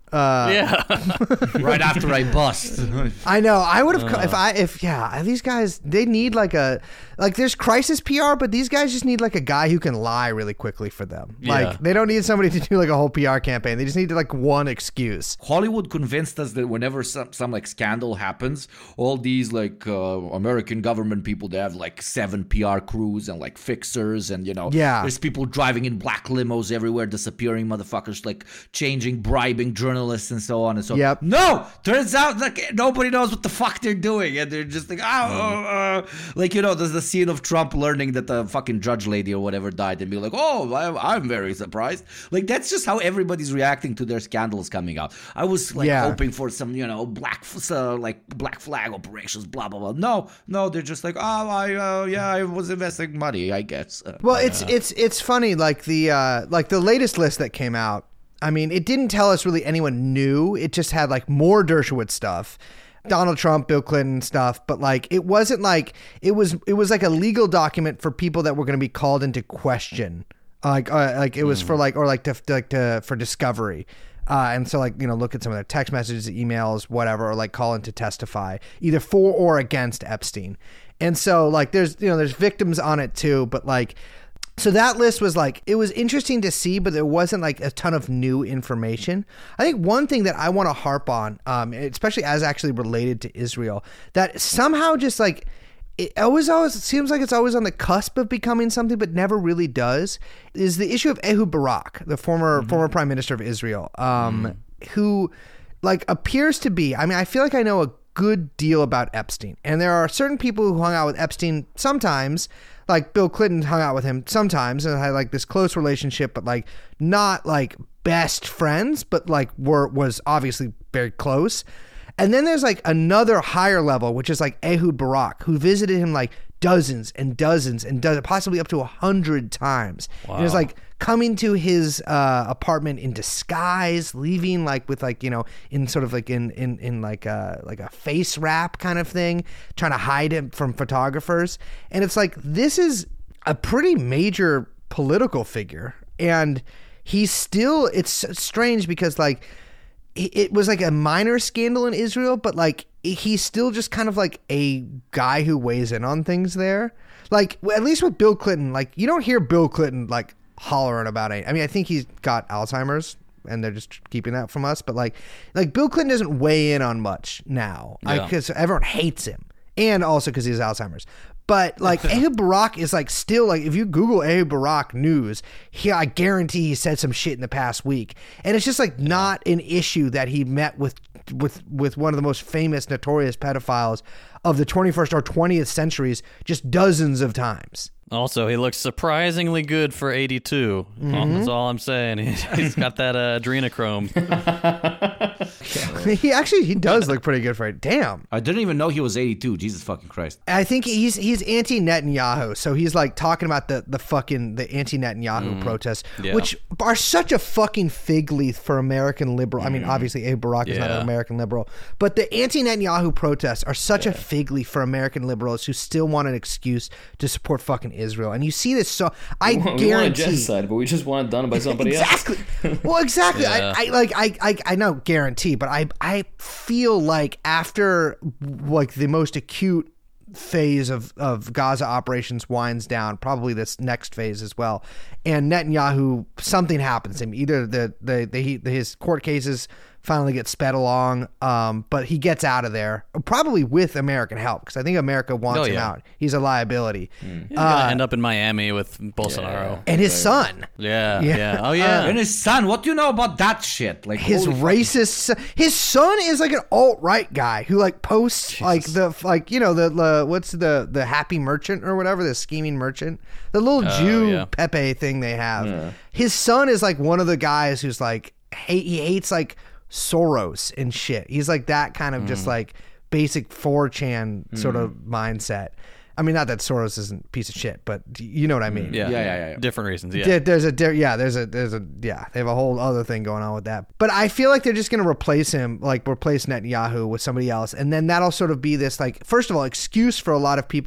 S4: Right after I bust.
S3: I know. I would have these guys, they need there's crisis PR, but these guys just need like a guy who can lie really quickly for them. Like they don't need somebody to do like a whole PR campaign. They just need like one excuse.
S4: Hollywood convinced us that whenever some like scandal happens, all these like American government people, they have like 7 PR crews and like fixers, and there's people driving in black limos everywhere, disappearing motherfuckers, like changing, bribing journalists and so on and so on. No, turns out like nobody knows what the fuck they're doing, and they're just like there's the scene of Trump learning that the fucking judge lady or whatever died and be like, I'm very surprised. Like that's just how everybody's reacting to their scandals coming out. I was like hoping for some black flag operations, blah blah blah. No, they're just like, I was investing money, I guess.
S3: It's funny, like the latest list that came out, I mean, it didn't tell us really anyone new. It just had like more Dershowitz stuff, Donald Trump, Bill Clinton stuff, but like it wasn't like it was like a legal document for people that were going to be called into question, like it was for like, or like for discovery. And so like, look at some of their text messages, emails, whatever, or like call in to testify either for or against Epstein. And so like there's victims on it too, but like, so that list was like, it was interesting to see, but there wasn't like a ton of new information. I think one thing that I want to harp on, especially as actually related to Israel, that somehow just like, it always seems like it's always on the cusp of becoming something, but never really does, is the issue of Ehud Barak, the former prime minister of Israel, who like appears to be, I mean, I feel like I know a good deal about Epstein, and there are certain people who hung out with Epstein sometimes, like Bill Clinton hung out with him sometimes and had like this close relationship, but like not like best friends, but like was obviously very close. And then there's like another higher level, which is like Ehud Barak, who visited him like dozens and dozens and possibly up to 100 times. Wow. And it was like coming to his apartment in disguise, leaving like with like, in sort of like in like a face wrap kind of thing, trying to hide him from photographers. And it's like, this is a pretty major political figure. And he's still, it's strange because like, it was like a minor scandal in Israel, but like he's still just kind of like a guy who weighs in on things there. Like at least with Bill Clinton, like you don't hear Bill Clinton like hollering about it. I mean, I think he's got Alzheimer's and they're just keeping that from us. But like Bill Clinton doesn't weigh in on much now because everyone hates him, and also because he has Alzheimer's. But like Ehud Barak is like still like, if you Google Ehud Barak news, I guarantee he said some shit in the past week, and it's just like not an issue that he met with one of the most famous, notorious pedophiles of the 21st or 20th centuries just dozens of times.
S2: Also, he looks surprisingly good for 82. That's all I'm saying. He's got that adrenochrome.
S3: He does look pretty good for it. Damn.
S4: I didn't even know he was 82. Jesus fucking Christ.
S3: I think he's anti-Netanyahu, so he's like talking about the anti-Netanyahu protests, which are such a fucking fig leaf for American liberal. I mean, obviously, Ehud Barak is not an American liberal, but the anti-Netanyahu protests are such a fig leaf for American liberals who still want an excuse to support fucking Israel. And you see this, so I guarantee we want a
S1: genocide, but we just want it done by somebody
S3: else. Well, exactly. Yeah. I know guarantee, but I feel like after like the most acute phase of Gaza operations winds down, probably this next phase as well, and Netanyahu, something happens to him. Either his court cases finally get sped along, but he gets out of there, probably with American help, because I think America wants him out. He's a liability.
S2: He's gonna end up in Miami with Bolsonaro
S3: and his son.
S2: Yeah. Oh yeah,
S4: and his son. What do you know about that shit? Like
S3: his racist. His son is like an alt-right guy who like posts like the what's the happy merchant or whatever, the scheming merchant, the little Jew Pepe thing they have. Yeah. His son is like one of the guys who's like he hates like Soros and shit. He's like that kind of just like basic 4chan sort of mindset. I mean, not that Soros isn't a piece of shit, but you know what I mean.
S2: Yeah. Different reasons. Yeah.
S3: They have a whole other thing going on with that. But I feel like they're just going to replace Netanyahu with somebody else. And then that'll sort of be this, like, first of all, excuse for a lot of people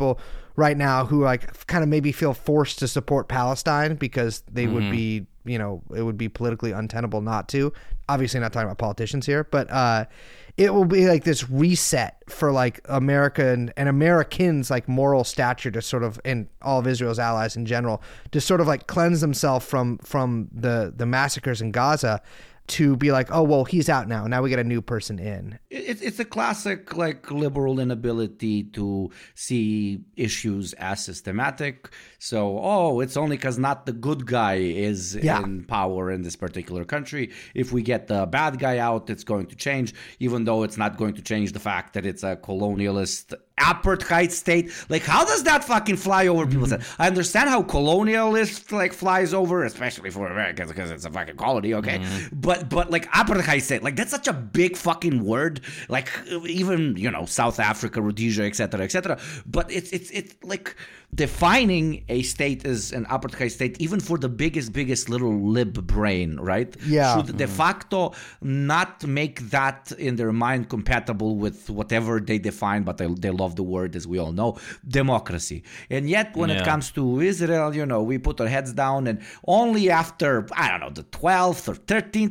S3: right now who like kind of maybe feel forced to support Palestine because they would be, you know, it would be politically untenable not to. Obviously not talking about politicians here, but it will be like this reset for like America and Americans like moral stature to sort of, and all of Israel's allies in general, to sort of like cleanse themselves from the massacres in Gaza, to be like, oh, well, he's out now. Now we get a new person in.
S4: It's a classic, like, liberal inability to see issues as systematic. So, it's only because not the good guy is in power in this particular country. If we get the bad guy out, it's going to change, even though it's not going to change the fact that it's a colonialist apartheid state. Like, how does that fucking fly over people's head? I understand how colonialist like flies over, especially for Americans because it's a fucking colony, okay? But like apartheid state, like that's such a big fucking word. Like even, you know, South Africa, Rhodesia, etc. But it's like defining a state as an apartheid state, even for the biggest little lib brain, right?
S3: Yeah.
S4: Should de facto not make that in their mind compatible with whatever they define, but they love the word, as we all know, democracy. And yet when it comes to Israel, you know, we put our heads down, and only after, I don't know, the 12th or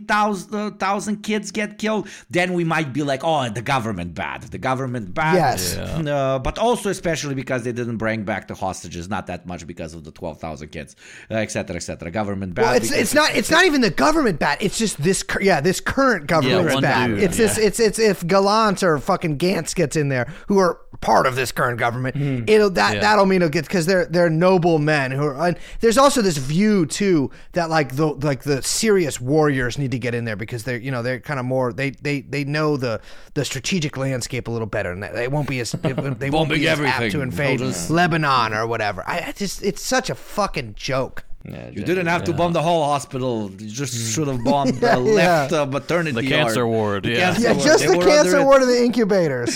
S4: 13,000 kids get killed, then we might be like, oh, the government bad.
S3: Yes.
S4: But also especially because they didn't bring back the hostages, not that much because of the 12,000 kids, etc. Government bad.
S3: Well, it's not even the government bad. It's just this current government is bad.
S2: Dude,
S3: it's if Gallant or fucking Gantz gets in there, who are part of this current government, that'll mean it'll get, because they're noble men who are. And there's also this view too that like the serious warriors need to get in there because they're kind of more they know the strategic landscape a little better, and they won't be as they won't be as apt to invade Lebanon or whatever. It's such a fucking joke.
S4: Yeah, you didn't have to bomb the whole hospital. You just should have bombed the left maternity
S2: the cancer ward.
S3: Just the cancer ward of the incubators.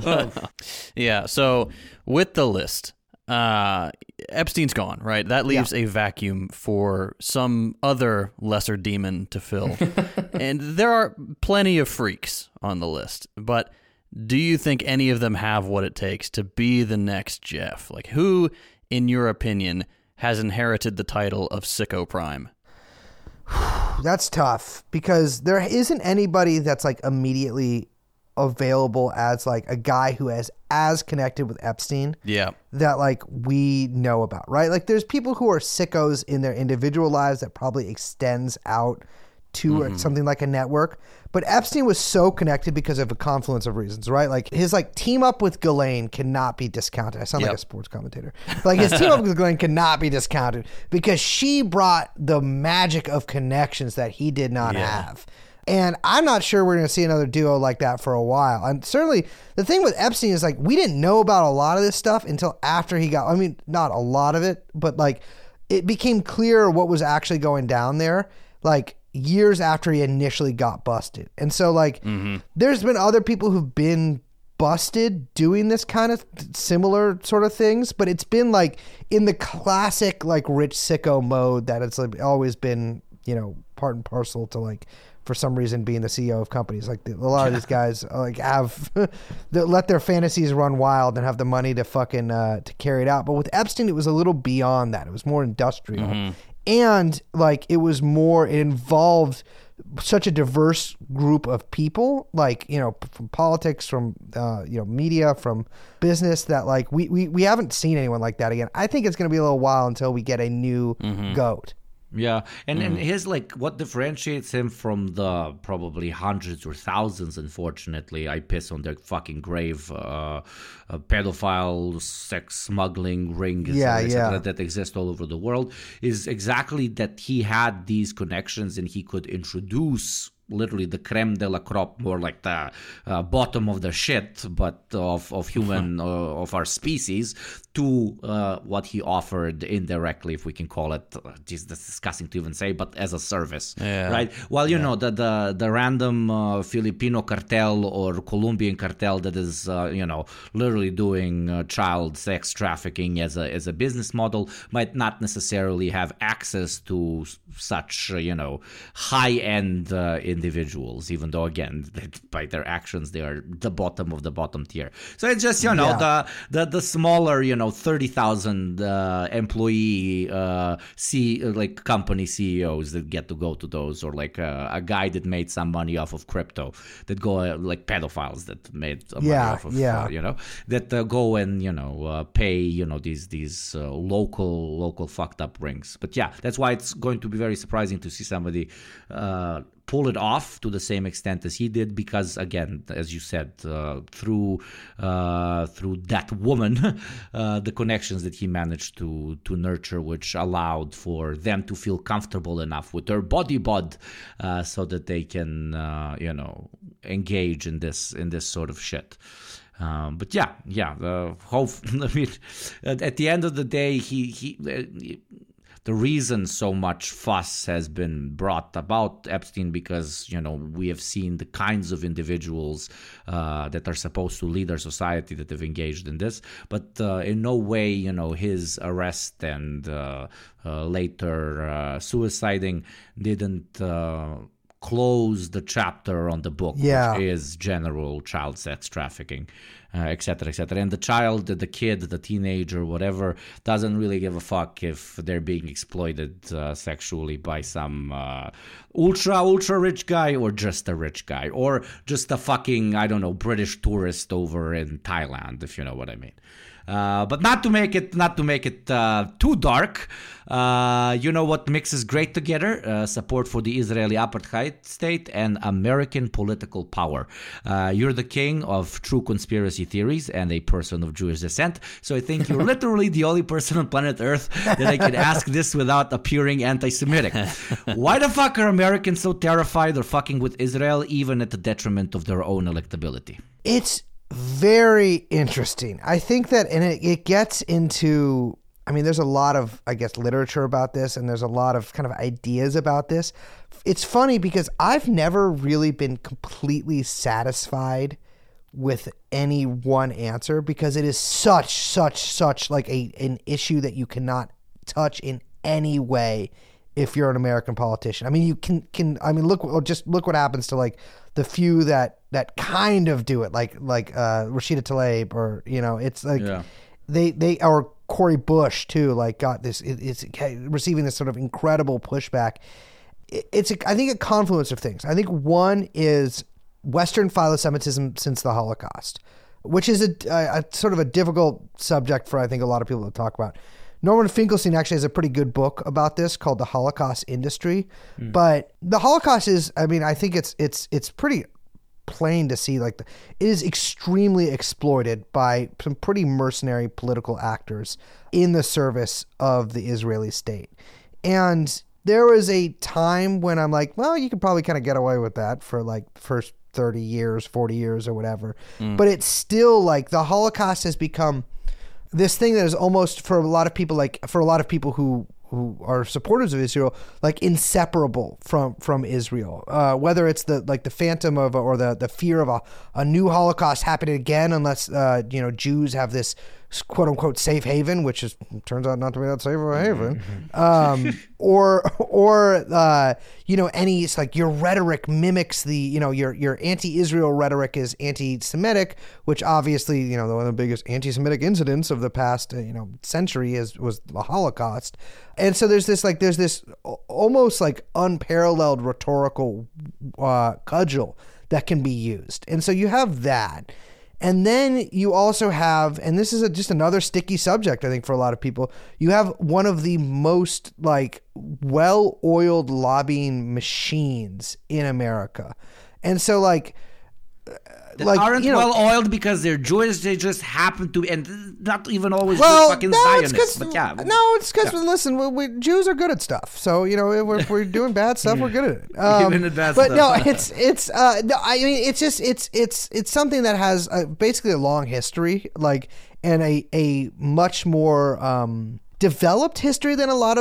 S2: Yeah. So with the list, Epstein's gone, right? That leaves a vacuum for some other lesser demon to fill. And there are plenty of freaks on the list, but do you think any of them have what it takes to be the next Jeff? Like, who, in your opinion, has inherited the title of Sicko Prime?
S3: That's tough, because there isn't anybody that's like immediately available as like a guy who is as connected with Epstein that like we know about, right? Like there's people who are sickos in their individual lives that probably extends out to something like a network. But Epstein was so connected because of a confluence of reasons, right? Like his like team up with Ghislaine cannot be discounted. I sound like a sports commentator. Like his team up with Ghislaine cannot be discounted because she brought the magic of connections that he did not have. And I'm not sure we're going to see another duo like that for a while. And certainly the thing with Epstein is like we didn't know about a lot of this stuff until after he got, I mean, not a lot of it, but like it became clear what was actually going down there. Like years after he initially got busted. And so like there's been other people who've been busted doing this kind of similar sort of things, but it's been like in the classic like rich sicko mode that it's like always been, you know, part and parcel to like for some reason being the CEO of companies. Like a lot of these guys like have let their fantasies run wild and have the money to fucking to carry it out. But with Epstein it was a little beyond that. It was more industrial. And like it involved such a diverse group of people, like, you know, from politics, from media, from business, that like we haven't seen anyone like that again. I think it's going to be a little while until we get a new GOAT.
S4: Yeah, and his like what differentiates him from the probably hundreds or thousands, unfortunately, I piss on their fucking grave, pedophile, sex smuggling rings that exist all over the world, is exactly that he had these connections and he could introduce literally the creme de la crop, more like the bottom of the shit, but of human of our species, to what he offered indirectly, if we can call it. That's disgusting to even say, but as a service, right? Well, you know, the random Filipino cartel or Colombian cartel that is literally doing child sex trafficking as a business model might not necessarily have access to such high end individuals, even though, again, by their actions, they are the bottom of the bottom tier. So it's just, the smaller, 30,000 employee company CEOs that get to go to those, or like a guy that made some money off of crypto, that go like pedophiles that made money off of, that go and, pay, these local fucked up rings. But yeah, that's why it's going to be very surprising to see somebody pull it off to the same extent as he did, because again, as you said, through that woman, the connections that he managed to nurture, which allowed for them to feel comfortable enough with their body bod, so that they can engage in this sort of shit. But hope. I mean, at the end of the day, the reason so much fuss has been brought about Epstein, because, we have seen the kinds of individuals that are supposed to lead our society that have engaged in this. But in no way, his arrest and later suiciding didn't close the chapter on the book, which is general child sex trafficking, et cetera, et cetera. And the kid, the teenager, whatever, doesn't really give a fuck if they're being exploited sexually by some ultra rich guy, or just a rich guy, or just a fucking, I don't know, British tourist over in Thailand, if you know what I mean. But not to make it too dark, what mixes great together? Support for the Israeli apartheid state and American political power. You're the king of true conspiracy theories and a person of Jewish descent, so I think you're literally the only person on planet Earth that I can ask this without appearing anti-Semitic. Why the fuck are Americans so terrified of fucking with Israel, even at the detriment of their own electability?
S3: It's very interesting. I think that, and it gets into, I mean, there's a lot of, I guess, literature about this, and there's a lot of kind of ideas about this. It's funny because I've never really been completely satisfied with any one answer, because it is such like an issue that you cannot touch in any way if you're an American politician. I mean, you can I mean, look what happens to like the few that kind of do it, like Rashida Tlaib, or it's like they or Cori Bush too, like got this, it's receiving this sort of incredible pushback. It's I think a confluence of things. I think one is Western philo-Semitism since the Holocaust, which is a sort of a difficult subject for, I think, a lot of people to talk about. Norman Finkelstein actually has a pretty good book about this called The Holocaust Industry. But the Holocaust is, I mean, I think it's pretty plain to see, like, it is extremely exploited by some pretty mercenary political actors in the service of the Israeli state. And there was a time when I'm like, well, you could probably kind of get away with that for like the first 30 years, 40 years or whatever. But it's still like the Holocaust has become this thing that is almost, for a lot of people, like for a lot of people who are supporters of Israel, like inseparable from Israel. Whether it's the phantom of, or the fear of a new Holocaust happening again, unless Jews have this quote unquote safe haven, which turns out not to be that safe of a haven, or any, it's like your rhetoric mimics the your anti-Israel rhetoric is anti-Semitic, which obviously one of the biggest anti-Semitic incidents of the past century was the Holocaust. And so there's this almost like unparalleled rhetorical cudgel that can be used, and so you have that. And then you also have, and this is just another sticky subject, I think, for a lot of people, you have one of the most like well-oiled lobbying machines in America. And so aren't
S4: well-oiled because they're Jewish, they just happen to, and not even always fucking Zionists. But yeah.
S3: No, it's because, listen, we Jews are good at stuff. So, if we're doing bad stuff, we're good at it.
S4: Even at bad
S3: but
S4: stuff.
S3: no, I mean, it's just, it's something that has basically a long history, like, and a much more developed history than a lot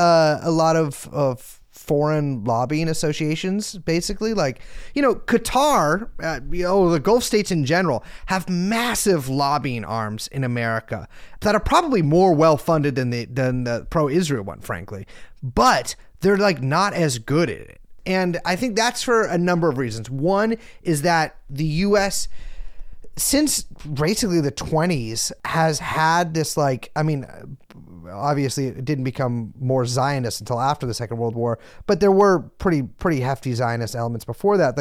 S3: of foreign lobbying associations, basically. Like, Qatar, the Gulf states in general, have massive lobbying arms in America that are probably more well-funded than the pro-Israel one, frankly. But they're like not as good at it. And I think that's for a number of reasons. One is that the U.S., since basically the 20s, has had this obviously it didn't become more Zionist until after the Second World War, but there were pretty hefty Zionist elements before that.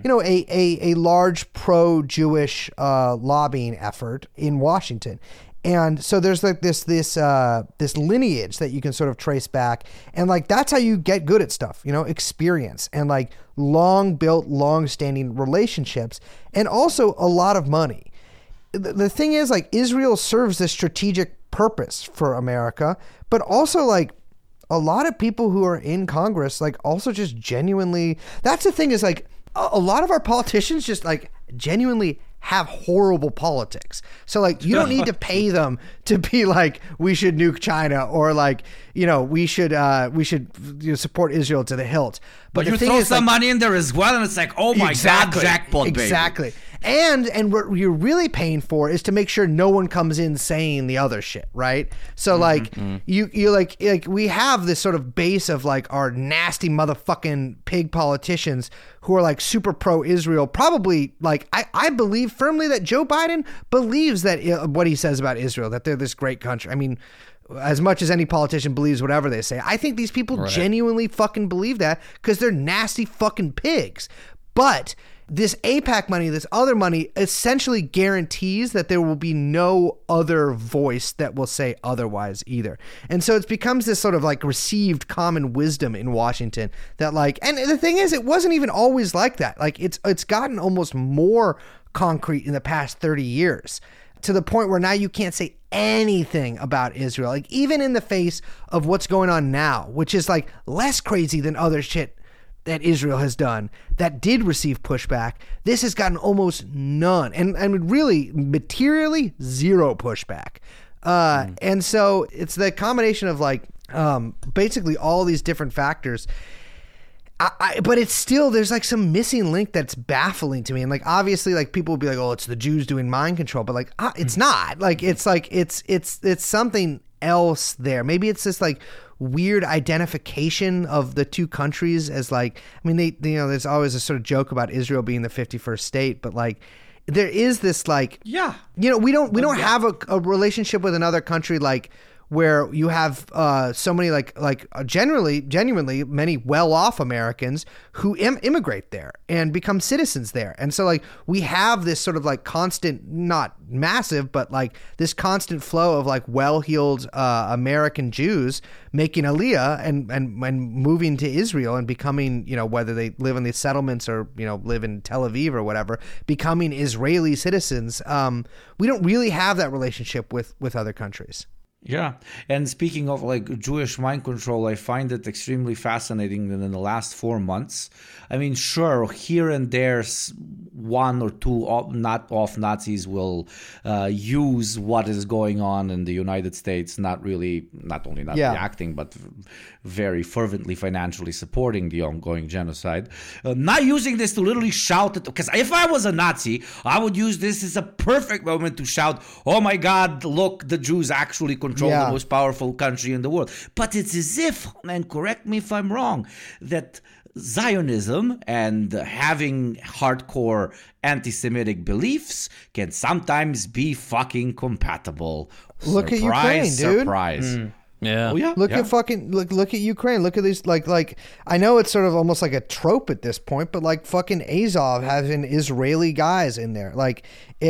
S3: A large pro-Jewish lobbying effort in Washington. And so there's like this lineage that you can sort of trace back, and like that's how you get good at stuff, experience and like long-standing relationships, and also a lot of money. The thing is, like, Israel serves this strategic purpose for America, but also like a lot of people who are in Congress like also just genuinely. That's the thing, is like a lot of our politicians just like genuinely have horrible politics. So like you don't need to pay them to be like, we should nuke China, or like, we should support Israel to the hilt.
S4: But you throw some money in there as well, and it's like, oh my God, jackpot, baby.
S3: Exactly. And what you're really paying for is to make sure no one comes in saying the other shit, right? So like you like we have this sort of base of like our nasty motherfucking pig politicians who are like super pro-Israel. Probably like I believe firmly that Joe Biden believes that what he says about Israel, that they're this great country. I mean, as much as any politician believes whatever they say, I think these people genuinely fucking believe that because they're nasty fucking pigs. But this AIPAC money, this other money, essentially guarantees that there will be no other voice that will say otherwise either. And so it becomes this sort of like received common wisdom in Washington that like, and the thing is, it wasn't even always like that. Like it's gotten almost more concrete in the past 30 years to the point where now you can't say anything about Israel, like even in the face of what's going on now, which is like less crazy than other shit that Israel has done that did receive pushback. This has gotten almost none, and really materially zero pushback. And so it's the combination of like basically all these different factors. But it's still, there's like some missing link that's baffling to me. And like, obviously like people will be like, oh, it's the Jews doing mind control, but like, it's not. Like, it's something else there. Maybe it's this like weird identification of the two countries as like, I mean, there's always a sort of joke about Israel being the 51st state, but like there is this like, we don't have a relationship with another country like where you have so many genuinely many well-off Americans who immigrate there and become citizens there. And so like we have this sort of like constant, not massive, but like this constant flow of like well-heeled American Jews making Aliyah and moving to Israel and becoming, whether they live in these settlements or, live in Tel Aviv or whatever, becoming Israeli citizens. We don't really have that relationship with other countries.
S4: Yeah. And speaking of like Jewish mind control, I find it extremely fascinating that in the last 4 months, I mean, sure, here and there, one or two not Nazis will use what is going on in the United States, not only reacting, but very fervently financially supporting the ongoing genocide. Not using this to literally shout at, because if I was a Nazi, I would use this as a perfect moment to shout, oh my God, look, the Jews actually control the most powerful country in the world. But it's as if, and correct me if I'm wrong, that Zionism and having hardcore anti-Semitic beliefs can sometimes be fucking compatible.
S3: Look at Ukraine, dude.
S4: Surprise.
S2: Yeah.
S4: Oh, yeah.
S3: Look at Ukraine. Look at these like I know it's sort of almost like a trope at this point, but like fucking Azov having Israeli guys in there. Like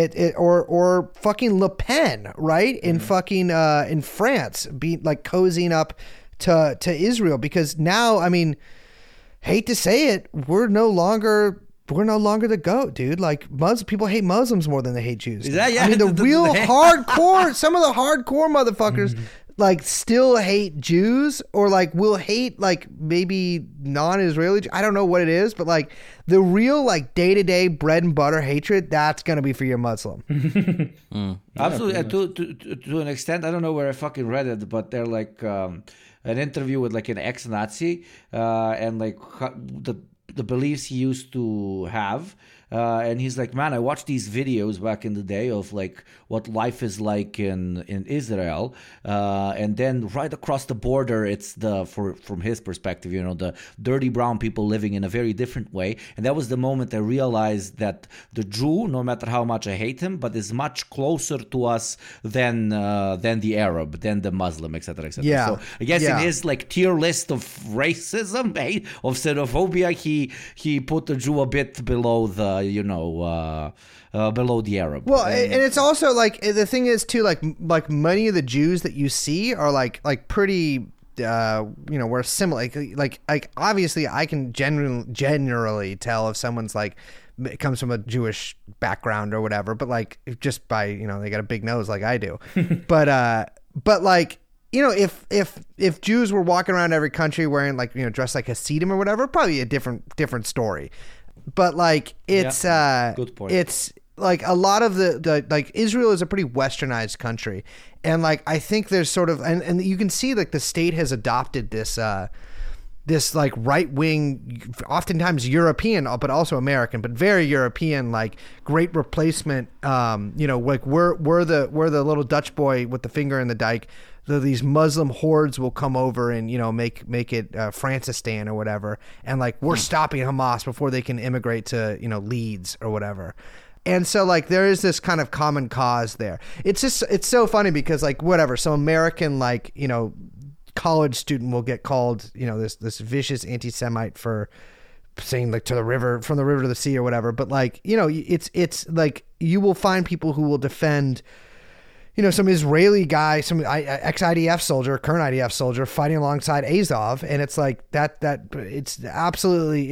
S3: or fucking Le Pen, right? In fucking in France, be like cozying up to Israel, because now, I mean, hate to say it, we're no longer the GOAT, dude. Like, people hate Muslims more than they hate Jews.
S4: Yeah.
S3: I mean, the real hardcore, some of the hardcore motherfuckers, like, still hate Jews, or like will hate like maybe non-Israeli. I don't know what it is, but like the real like day-to-day bread and butter hatred, that's gonna be for your Muslim.
S4: Absolutely, to an extent. I don't know where I fucking read it, but they're like an interview with like an ex-Nazi, and like the beliefs he used to have and he's like, man, I watched these videos back in the day of like what life is like in Israel, and then right across the border, it's from his perspective, the dirty brown people living in a very different way. And that was the moment I realized that the Jew, no matter how much I hate him, but is much closer to us than the Arab, than the Muslim, etc., etc.
S3: Yeah.
S4: So I guess in his like tier list of racism, of xenophobia, he put the Jew a bit below the below the Arab.
S3: Well, and it's also like the thing is too, like many of the Jews that you see are like pretty. We're similar. Like obviously, I can generally tell if someone's like comes from a Jewish background or whatever. But like just by they got a big nose like I do. but like. If Jews were walking around every country wearing like dressed like Hasidim or whatever, probably a different story. But like it's
S4: good point.
S3: It's like a lot of the like Israel is a pretty westernized country, and like I think there's sort of and you can see like the state has adopted this like right wing, oftentimes European, but also American, but very European, like great replacement. Like we're the little Dutch boy with the finger in the dike. These Muslim hordes will come over and make it Francistan or whatever, and like we're stopping Hamas before they can immigrate to Leeds or whatever. And so like there is this kind of common cause there. It's so funny because like whatever, so American like college student will get called this vicious anti-Semite for saying like from the river to the sea or whatever. But like it's like you will find people who will defend some Israeli guy, some ex-IDF soldier, current IDF soldier fighting alongside Azov. And it's like that it's absolutely,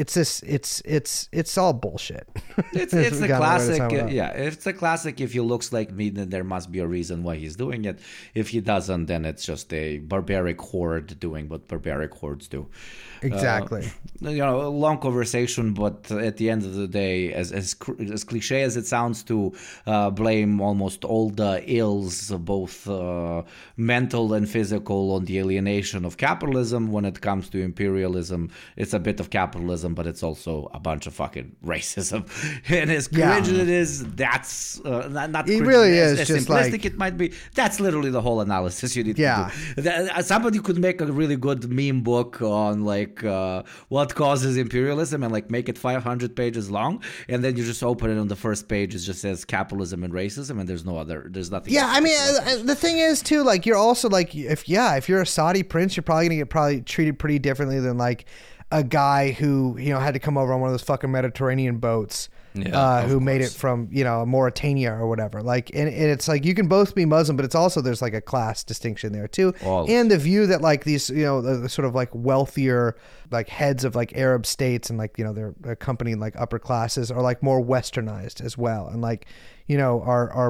S3: it's all bullshit.
S4: It's a classic. It's a classic. If he looks like me, then there must be a reason why he's doing it. If he doesn't, then it's just a barbaric horde doing what barbaric hordes do.
S3: Exactly.
S4: A long conversation, but at the end of the day, as cliche as it sounds to blame almost all the ills, both mental and physical, on the alienation of capitalism. When it comes to imperialism, it's a bit of capitalism, but it's also a bunch of fucking racism. And as cringe as it is, that's not
S3: it really is
S4: as
S3: just
S4: simplistic
S3: like,
S4: it might be. That's literally the whole analysis you need to do. Somebody could make a really good meme book on like what causes imperialism and like make it 500 pages long, and then you just open it on the first page, it just says capitalism and racism, and there's nothing.
S3: Yeah, I mean, the thing is too, like you're also like if you're a Saudi prince, you're probably gonna get treated pretty differently than like a guy who had to come over on one of those fucking Mediterranean boats. Who made it from Mauritania or whatever. Like, and it's like you can both be Muslim, but it's also there's like a class distinction there too, and the view that like these the sort of like wealthier like heads of like Arab states and like they're accompanying like upper classes are like more westernized as well, and like are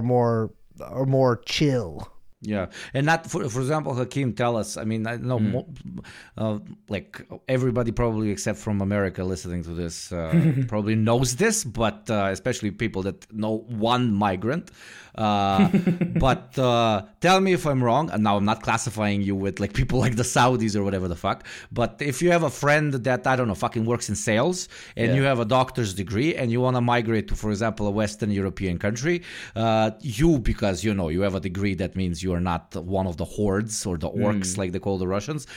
S3: more chill.
S4: Yeah, and not for example, Hakeem, tell us. I mean, I know like everybody probably except from America listening to this probably knows this, but especially people that know one migrant. But tell me if I'm wrong. And now I'm not classifying you with like people like the Saudis or whatever the fuck. But if you have a friend that I don't know fucking works in sales and you have a doctor's degree and you want to migrate to, for example, a Western European country, because you have a degree, that means you are not one of the hordes or the orcs like they call the Russians.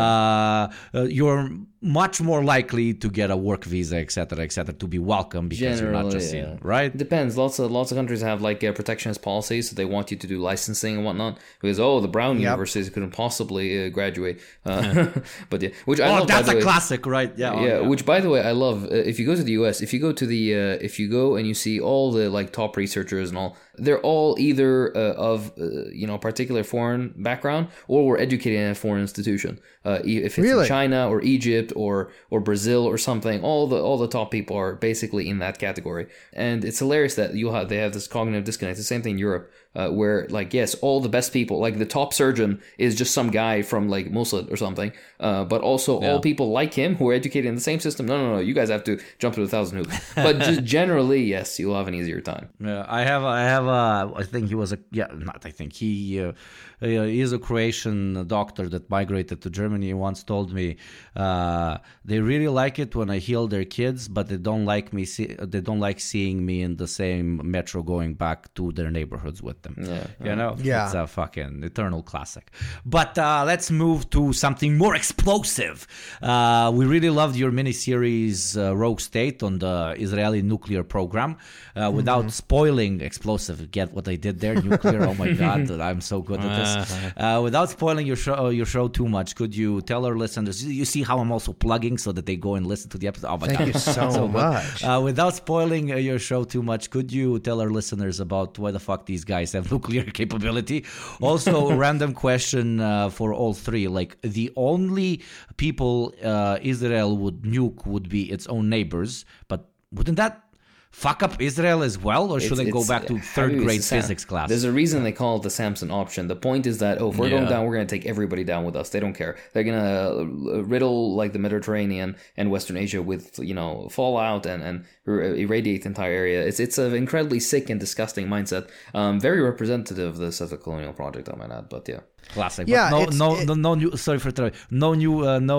S4: You're much more likely to get a work visa, etc., to be welcome because you're not just seen, right?
S1: It depends. Lots of countries have like protectionist policies, so they want you to do licensing and whatnot. Because the brown universities couldn't possibly graduate. But yeah, which I love.
S4: That's a classic, right? Yeah.
S1: Which, by the way, I love. If you go to the U.S., if you go and you see all the like top researchers and all, they're all either of particular foreign background or were educated in a foreign institution. If it's in China or Egypt or Brazil or something, all the top people are basically in that category. And it's hilarious that they have this cognitive disconnect. The same thing in Europe. where like, yes, all the best people, like the top surgeon is just some guy from like Mossad or something, but also all people like him who are educated in the same system. No, you guys have to jump through 1,000 hoops. But just generally, yes, you'll have an easier time.
S4: Yeah, I think he was he is a Croatian doctor that migrated to Germany. He once told me they really like it when I heal their kids, but they don't like they don't like seeing me in the same metro going back to their neighborhoods with them. It's a fucking eternal classic. But let's move to something more explosive. We really loved your miniseries Rogue State on the Israeli nuclear program. Without spoiling explosive, get what I did there, nuclear. Oh my god, I'm so good at this. Without spoiling your show too much, could you tell our listeners? You see how I'm also plugging so that they go and listen to the episode. Oh my god,
S3: thank you so much.
S4: Without spoiling your show too much, could you tell our listeners about why the fuck these guys have nuclear capability? Also, random question for all three: like the only people Israel would nuke would be its own neighbors, but wouldn't that fuck up Israel as well, or should they go back to third grade physics class?
S1: There's a reason they call it the Samson option. The point is that, if we're going down, we're going to take everybody down with us. They don't care. They're going to riddle like the Mediterranean and Western Asia with, fallout and irradiate the entire area. It's an incredibly sick and disgusting mindset. Very representative of the Settler colonial project, I might add, but yeah.
S4: Classic. Yeah, but no new. Sorry for interrupting. No new.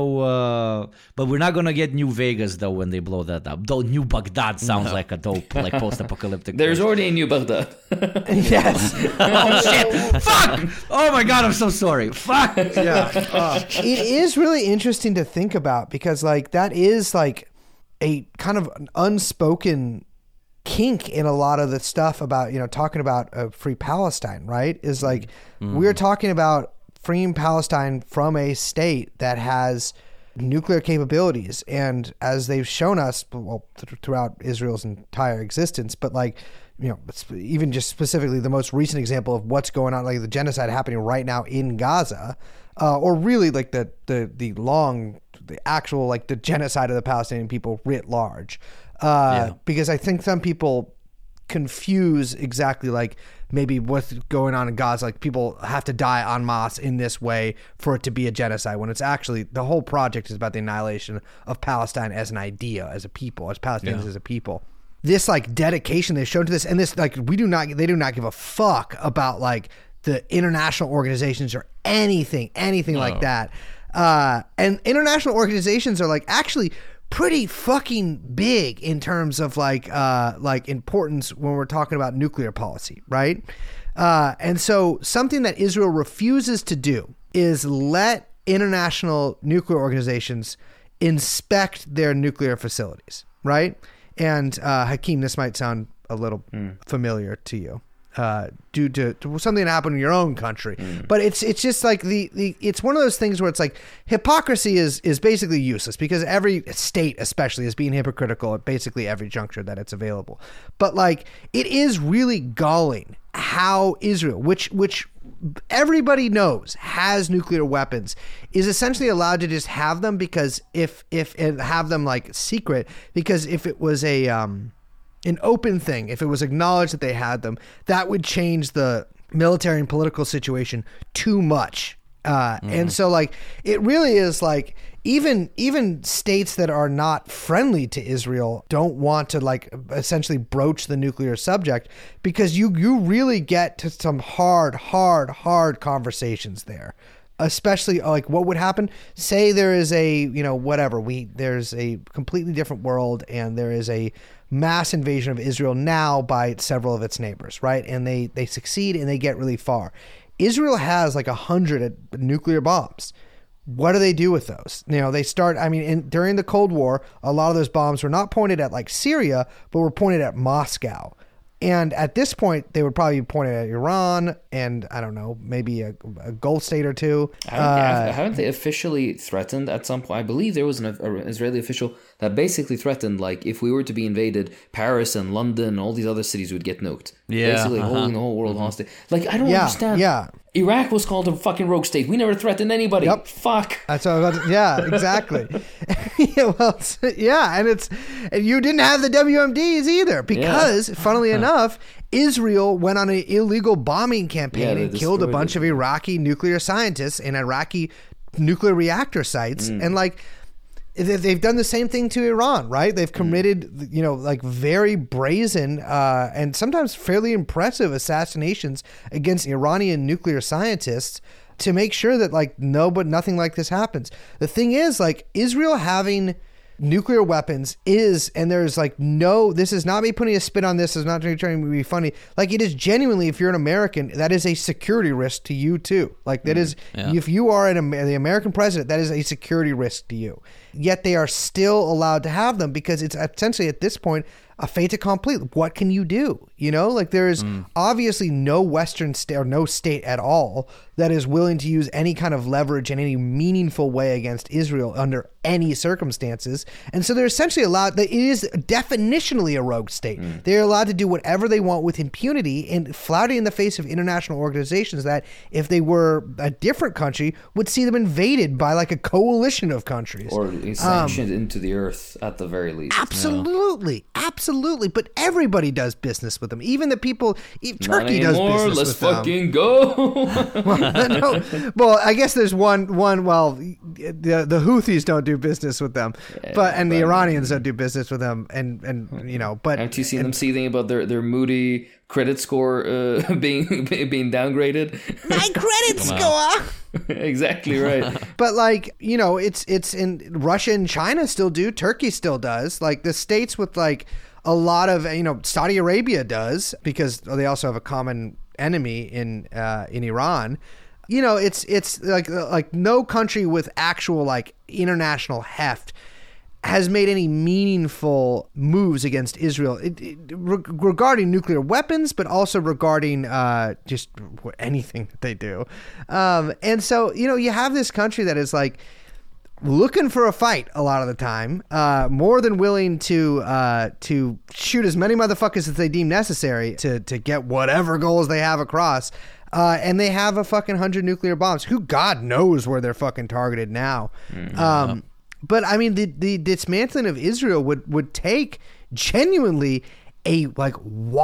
S4: But we're not gonna get New Vegas though when they blow that up. Though New Baghdad sounds like a dope, like post-apocalyptic.
S1: There's already a New Baghdad.
S3: Yes.
S4: Oh shit! Fuck! Oh my god! I'm so sorry. Fuck!
S3: Yeah. It is really interesting to think about because like that is like a kind of an unspoken kink in a lot of the stuff about, talking about free Palestine, right? Is like, we're talking about freeing Palestine from a state that has nuclear capabilities. And as they've shown us, throughout Israel's entire existence, but like, even just specifically the most recent example of what's going on, like the genocide happening right now in Gaza, or really like the actual, like the genocide of the Palestinian people writ large. Because I think some people confuse exactly like maybe what's going on in Gaza. Like people have to die en masse in this way for it to be a genocide, when it's actually the whole project is about the annihilation of Palestine as an idea, as a people, as Palestinians as a people. This like dedication they've shown to this, and this like they do not give a fuck about like the international organizations or anything like that. And international organizations are like actually pretty fucking big in terms of like importance when we're talking about nuclear policy, right? And so something that Israel refuses to do is let international nuclear organizations inspect their nuclear facilities, right? And Hakeem, this might sound a little familiar to you. Due to something that happened in your own country, but it's just like it's one of those things where it's like hypocrisy is basically useless because every state especially is being hypocritical at basically every juncture that it's available. But like it is really galling how Israel, which everybody knows has nuclear weapons, is essentially allowed to just have them because if and have them like secret, because if it was an open thing, if it was acknowledged that they had them, that would change the military and political situation too much. And so like, it really is like, even states that are not friendly to Israel don't want to like essentially broach the nuclear subject because you really get to some hard conversations there. Especially like what would happen, say there is there's a completely different world and there is a mass invasion of Israel now by several of its neighbors, right? And they succeed and they get really far. Israel has like 100 nuclear bombs. What do they do with those? They start, during the Cold War, a lot of those bombs were not pointed at like Syria, but were pointed at Moscow. And at this point, they would probably be pointed at Iran and, I don't know, maybe a Gulf state or two.
S1: Haven't they officially threatened at some point? I believe there was an Israeli official that basically threatened, like, if we were to be invaded, Paris and London and all these other cities would get nuked.
S2: Yeah.
S1: Basically holding the whole world hostage. Like, I don't understand.
S3: Yeah.
S1: Iraq was called a fucking rogue state. We never threatened anybody.
S3: Yep.
S1: Fuck.
S3: That's what I was about to, yeah, exactly. And you didn't have the WMDs either because, funnily enough, Israel went on an illegal bombing campaign and killed a bunch of Iraqi nuclear scientists in Iraqi nuclear reactor sites. And like, they've done the same thing to Iran, right? They've committed, like very brazen and sometimes fairly impressive assassinations against Iranian nuclear scientists to make sure that like nothing like this happens. The thing is, like, Israel having nuclear weapons is, and there's like this is not me putting a spin on this, is not trying to be funny. Like, it is genuinely, if you're an American, that is a security risk to you too. Like that is, if you are the American president, that is a security risk to you. Yet they are still allowed to have them because it's essentially at this point a fait accompli. What can you do? Like there is obviously no Western state or no state at all that is willing to use any kind of leverage in any meaningful way against Israel under any circumstances. And so they're essentially allowed, it is definitionally a rogue state. They're allowed to do whatever they want with impunity and flouting in the face of international organizations that, if they were a different country, would see them invaded by like a coalition of countries.
S1: Or sanctioned into the earth at the very least.
S3: Absolutely. Absolutely. But everybody does business with them. Even the people, Turkey does business
S1: Let's
S3: with them.
S1: fucking go.
S3: Well, I guess there's one. Well, the Houthis don't do business with them, and the Iranians don't do business with them, and But
S1: haven't you seen them seething about their Moody credit score being downgraded?
S3: My credit score.
S1: Exactly right.
S3: But like, it's in Russia and China still do. Turkey still does. Like the states with like a lot of, Saudi Arabia does, because they also have a common enemy in Iran. It's like no country with actual like international heft has made any meaningful moves against Israel regarding nuclear weapons, but also regarding just anything that they do. And so, you have this country that is like looking for a fight a lot of the time, more than willing to shoot as many motherfuckers as they deem necessary to get whatever goals they have across. And they have a fucking 100 nuclear bombs. Who God knows where they're fucking targeted now. But I mean, the dismantling of Israel would take genuinely a like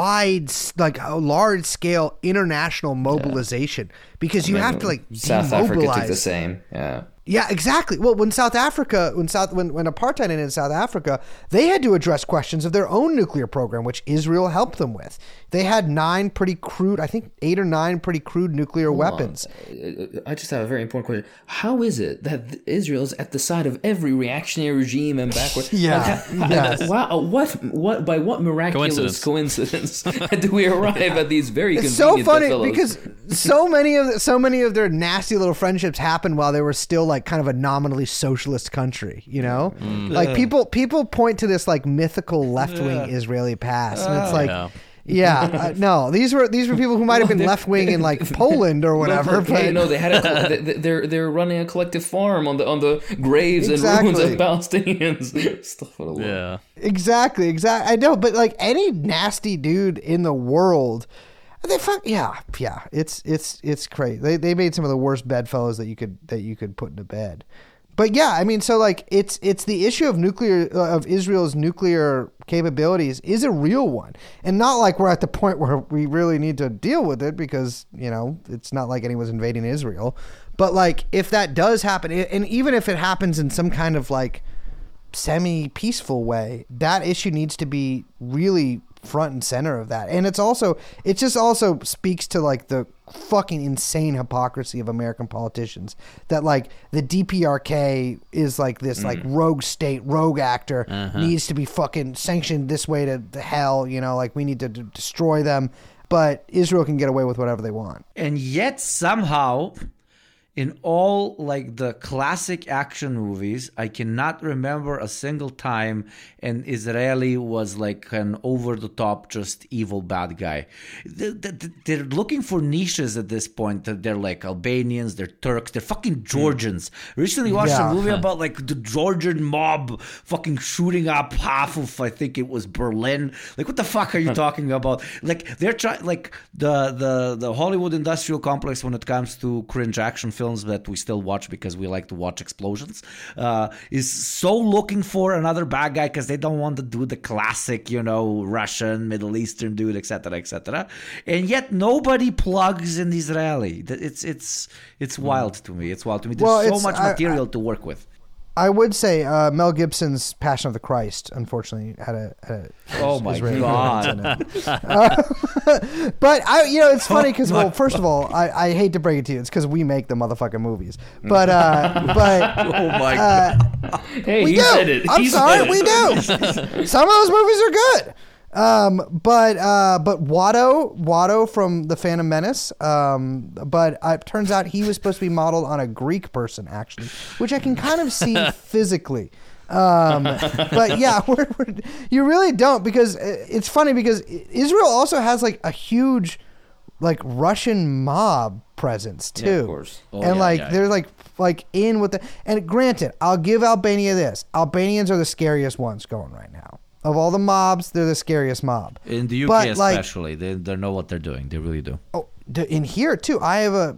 S3: a large scale international mobilization, because you have to like
S1: South Africa did the same.
S3: Yeah, exactly. Well, when apartheid ended in South Africa, they had to address questions of their own nuclear program, which Israel helped them with. They had 8 or 9 pretty crude nuclear weapons.
S1: I just have a very important question. How is it that Israel is at the side of every reactionary regime and backward? By what miraculous coincidence do we arrive at these very convenient
S3: so funny
S1: fellows?
S3: Because so many of their nasty little friendships happened while they were still like kind of a nominally socialist country, like people point to this like mythical left-wing Israeli past, and it's like no, these were people who might have been left-wing in like Poland or whatever.
S1: They had they're running a collective farm on the graves and ruins of Palestinians. Stuff what I love.
S3: Exactly. I know, but like any nasty dude in the world, it's crazy. They made some of the worst bedfellows that you could put into bed. But yeah, I mean, so like it's the issue of Israel's nuclear capabilities is a real one, and not like we're at the point where we really need to deal with it, because it's not like anyone's invading Israel. But like if that does happen, and even if it happens in some kind of like semi-peaceful way, that issue needs to be really front and center of that. And it just also speaks to like the fucking insane hypocrisy of American politicians, that like the DPRK is like this like rogue state, rogue actor, needs to be fucking sanctioned this way to hell, like we need to destroy them, but Israel can get away with whatever they want.
S4: And yet somehow in all like the classic action movies, I cannot remember a single time an Israeli was like an over-the-top, just evil bad guy. They're looking for niches at this point. They're like Albanians, they're Turks, they're fucking Georgians. Recently watched a movie about like the Georgian mob fucking shooting up half of, I think it was Berlin. Like, what the fuck are you talking about? Like, they're trying, like the Hollywood industrial complex when it comes to cringe action films that we still watch because we like to watch explosions, is so looking for another bad guy because they don't want to do the classic, Russian, Middle Eastern dude, etc., etc. And yet nobody plugs in Israeli. It's wild to me. It's wild to me. There's so much material to work with.
S3: I would say Mel Gibson's Passion of the Christ, unfortunately, had a
S4: oh my God.
S3: But it's funny because, well, first of all, I hate to break it to you, it's because we make the motherfucking movies. But
S4: oh my God.
S1: Hey,
S3: we
S1: he
S3: do.
S1: said it.
S3: I'm sorry, we do. Some of those movies are good. But Watto from The Phantom Menace, but it turns out he was supposed to be modeled on a Greek person, actually, which I can kind of see physically. But yeah, you really don't, because it's funny because Israel also has like a huge like Russian mob presence too.
S1: Yeah, of course.
S3: They're like in with the, and granted, I'll give Albania this. Albanians are the scariest ones going right now. Of all the mobs, they're the scariest mob.
S4: In the UK especially, they know what they're doing. They really do.
S3: Oh, in here too. I have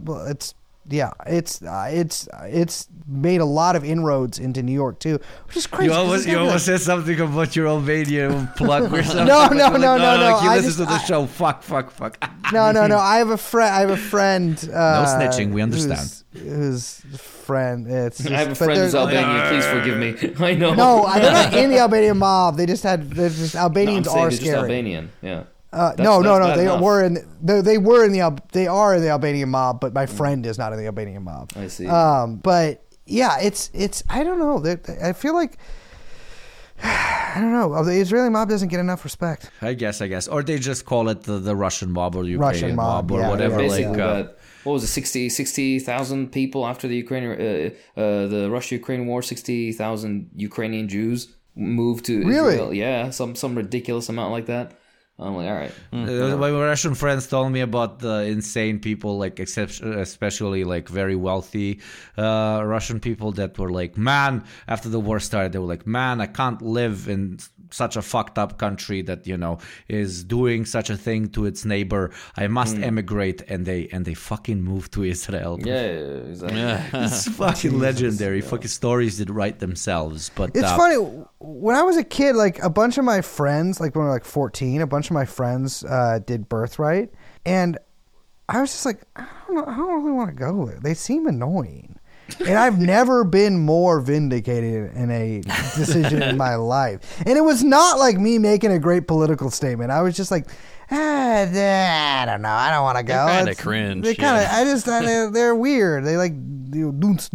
S3: it's made a lot of inroads into New York too, which is crazy.
S4: You almost said something about your Albanian plug or something.
S3: No.
S4: You listen to the show. Fuck.
S3: No. I have a friend.
S4: No snitching. We understand.
S3: Whose friend?
S1: I have a friend who's Albanian. Please forgive me. I know.
S3: No, they're not in the Albanian mob. They're just Albanians are scary.
S1: Just Albanian. Yeah.
S3: No. They are in the Albanian mob, but my friend is not in the Albanian mob.
S1: I see.
S3: But yeah, it's I don't know. I feel like I don't know. The Israeli mob doesn't get enough respect.
S4: I guess, or they just call it the Russian mob or Ukrainian mob or whatever.
S1: Basically, what was it? 60,000 people after the the Russia-Ukraine war. 60,000 Ukrainian Jews moved to Israel. Yeah, some ridiculous amount like that. I'm like, all right.
S4: My Russian friends told me about the insane people, like especially like very wealthy Russian people that were like, man, after the war started, they were like, man, I can't live in such a fucked up country that is doing such a thing to its neighbor. I must emigrate, and they fucking moved to Israel.
S1: Yeah, exactly.
S4: It's fucking legendary. Fucking stories that write themselves. But
S3: it's funny, when I was a kid, like a bunch of my friends, like when we were like 14, a bunch of my friends did Birthright, and I was just like, I don't really want to go there. They seem annoying. And I've never been more vindicated in a decision in my life. And it was not like me making a great political statement. I was just like, I don't know. I don't want to go.
S2: They're kind of cringe.
S3: They kind of, they're weird. They like, doons.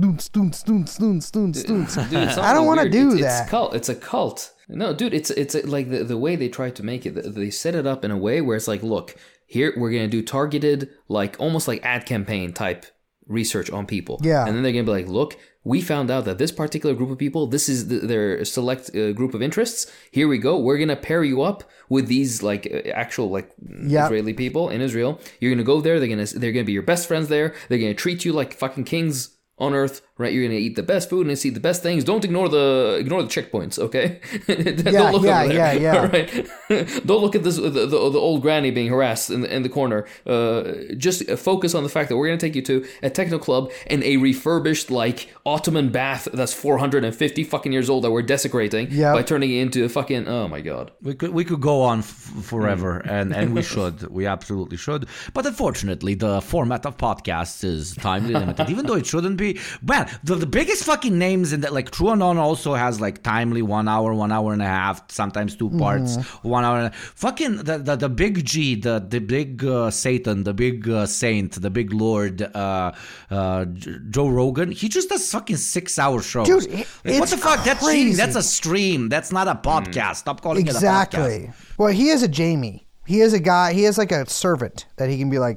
S3: Dude, I don't want to do that.
S1: It's a cult. No, dude, it's like the way they try to make it. They set it up in a way where it's like, look, here we're going to do targeted, like almost like ad campaign type research on people.
S3: Yeah.
S1: And then they're going to be like, look, we found out that this particular group of people, this is their select group of interests. Here we go. We're going to pair you up with these like actual like Israeli people in Israel. You're going to go there. They're going to be your best friends there. They're going to treat you like fucking kings on earth, right? You're going to eat the best food and see the best things. Don't ignore the checkpoints, okay? Don't look over there. Yeah. Right? Don't look at this the old granny being harassed in the corner. Just focus on the fact that we're going to take you to a techno club and a refurbished like Ottoman bath that's 450 fucking years old that we're desecrating by turning it into a fucking, oh my god.
S4: We could go on forever and we should. We absolutely should. But unfortunately, the format of podcasts is timely limited, even though it shouldn't be. Man, the biggest fucking names in that, like True Unknown also has like timely 1 hour, 1 hour and a half, sometimes 2 parts, 1 hour and a half. Fucking the big G, the big Satan, the big saint, the big Lord, Joe Rogan, he just does fucking 6-hour shows.
S3: Dude,
S4: like, what the fuck? That's cheating. That's a stream. That's not a podcast. Stop calling it a podcast.
S3: Exactly. Well, he is a Jamie. He is a guy. He is like a servant that he can be like,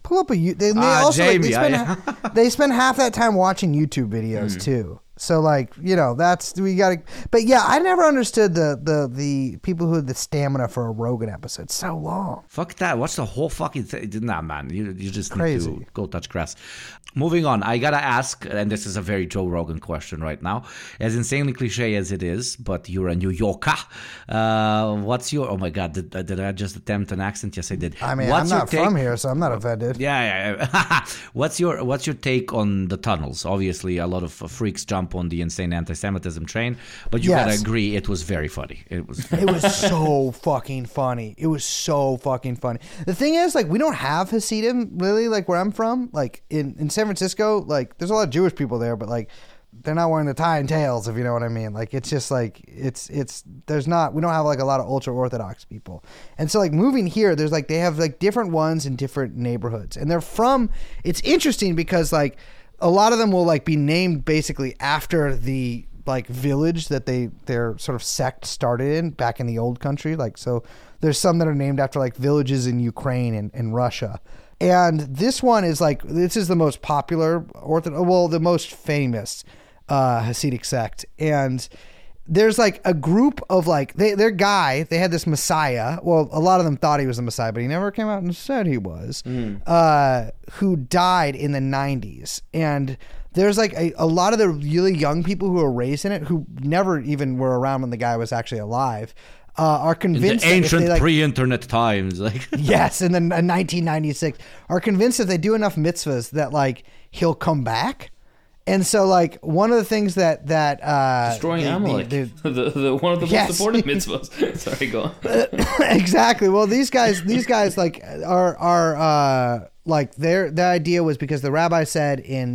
S3: pull up a. They also Jamie, they spend half that time watching YouTube videos too. So like, you know, we gotta. But yeah, I never understood the people who had the stamina for a Rogan episode. It's so long.
S4: Fuck that. Watch the whole fucking thing. Nah, man, you just Crazy. Need to go touch grass. Moving on, I gotta ask, and this is a very Joe Rogan question right now, as insanely cliche as it is, but you're a New Yorker. What's your? Oh my God, did I just attempt an accent? Yes, I did.
S3: I mean, I'm not from here, so I'm not offended.
S4: Yeah. What's your take on the tunnels? Obviously, a lot of freaks jump on the insane anti-Semitism train, but you gotta agree, it was very funny. It was
S3: so fucking funny. It was so fucking funny. The thing is, like, we don't have Hasidim really, like where I'm from, like in San Francisco. Like, there's a lot of Jewish people there, but like they're not wearing the tie and tails, if you know what I mean. Like, it's just like we don't have like a lot of ultra Orthodox people, and so like moving here, there's like they have like different ones in different neighborhoods, and they're from. It's interesting because like a lot of them will like be named basically after the like village that their sort of sect started in back in the old country. Like, so there's some that are named after like villages in Ukraine and Russia. And this one is like, this is the most popular the most famous Hasidic sect. And there's like a group of like, they had this Messiah. Well, a lot of them thought he was the Messiah, but he never came out and said he was, who died in the 90s. And there's like a lot of the really young people who were raised in it, who never even were around when the guy was actually alive, are convinced
S4: in the ancient pre-internet times, like
S3: yes, in 1996, are convinced that they do enough mitzvahs that like he'll come back. And so, like, one of the things that
S1: destroying Amalek, the one of the most important mitzvahs. Sorry, go on.
S3: Exactly. Well, these guys, like, are like their idea was because the rabbi said in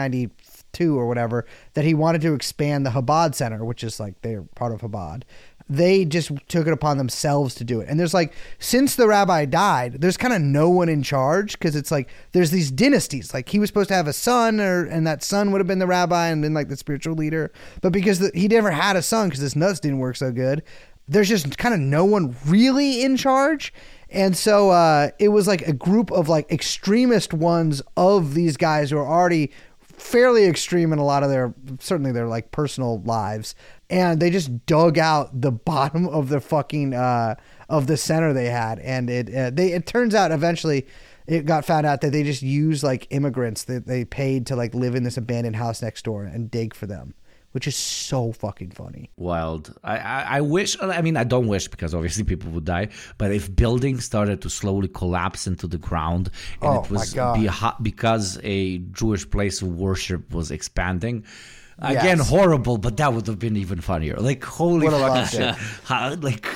S3: 1992 or whatever that he wanted to expand the Chabad Center, which is like they're part of Chabad. They just took it upon themselves to do it. And there's like, since the rabbi died, there's kind of no one in charge, because it's like there's these dynasties. Like, he was supposed to have a son, and that son would have been the rabbi and been like the spiritual leader. But because he never had a son because his nuts didn't work so good, there's just kind of no one really in charge. And so it was like a group of like extremist ones of these guys who are already fairly extreme in a lot of their like personal lives. And they just dug out the bottom of the fucking of the center they had, and it turns out eventually it got found out that they just used like immigrants that they paid to like live in this abandoned house next door and dig for them, which is so fucking funny.
S4: Wild. I wish. I mean, I don't wish, because obviously people would die. But if buildings started to slowly collapse into the ground, and it was because a Jewish place of worship was expanding. Again, horrible, but that would have been even funnier. Like, holy fucking shit! Like,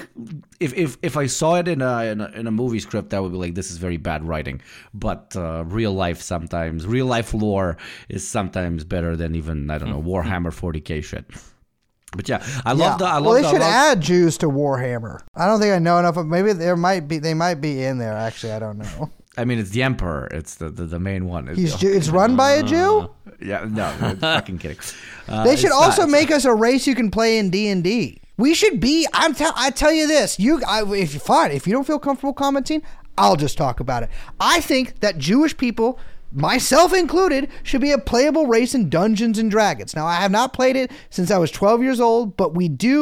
S4: if I saw it in a movie script, that would be like, this is very bad writing. But real life lore is sometimes better than even, I don't know, Warhammer 40K shit. But yeah, I love the.
S3: Well, they should add Jews to Warhammer. I don't think I know enough. Maybe they might be in there. Actually, I don't know.
S4: I mean, it's the Emperor. It's the main one.
S3: It's run by a Jew?
S4: Yeah, no, I'm fucking kidding.
S3: They should also make us a race you can play in D&D. We should be. I tell you this. If you don't feel comfortable commenting, I'll just talk about it. I think that Jewish people, myself included, should be a playable race in Dungeons and Dragons. Now, I have not played it since I was 12 years old, but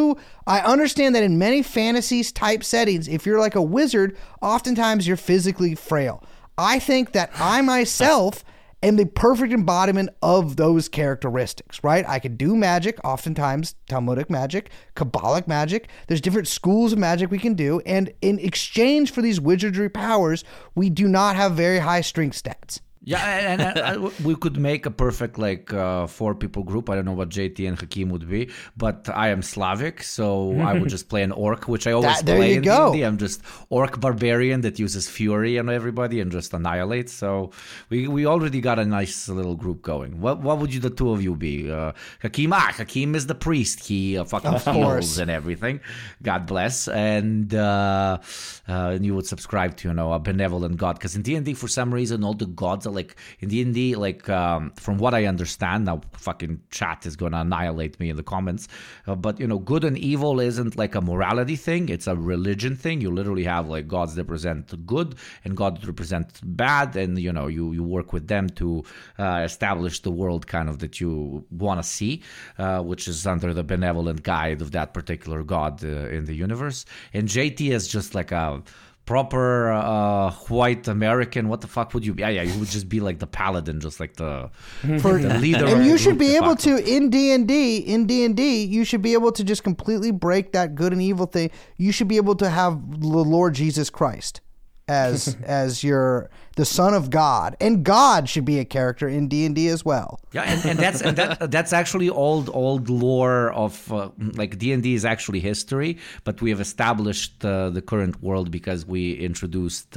S3: I understand that in many fantasies type settings, if you're like a wizard, oftentimes you're physically frail. I think that I myself am the perfect embodiment of those characteristics, right? I can do magic, oftentimes Talmudic magic, Kabbalic magic. There's different schools of magic we can do, and in exchange for these wizardry powers, we do not have very high strength stats.
S4: Yeah, and we could make a perfect 4-people group. I don't know what JT and Hakeem would be, but I am Slavic, so I would just play an orc, which I always play in D&D. I'm just orc barbarian that uses fury on everybody and just annihilates. So we already got a nice little group going. What would the two of you be? Hakeem? Hakeem is the priest. He fucking heals and everything. God bless. And you would subscribe to a benevolent god, because in D&D for some reason all the gods are like in D&D, like from what I understand, now fucking chat is gonna annihilate me in the comments, but good and evil isn't like a morality thing, it's a religion thing. You literally have like gods that represent good and gods that represent bad, and you work with them to establish the world kind of that you want to see, which is under the benevolent guide of that particular god in the universe. And JT is just like a proper white American. What the fuck would you be? Yeah, you would just be like the paladin, just like the leader.
S3: And you should be able to, in D&D, you should be able to just completely break that good and evil thing. You should be able to have the Lord Jesus Christ as the Son of God, and God should be a character in D&D as well.
S4: Yeah, and that's actually old lore of like D&D is actually history, but we have established the current world because we introduced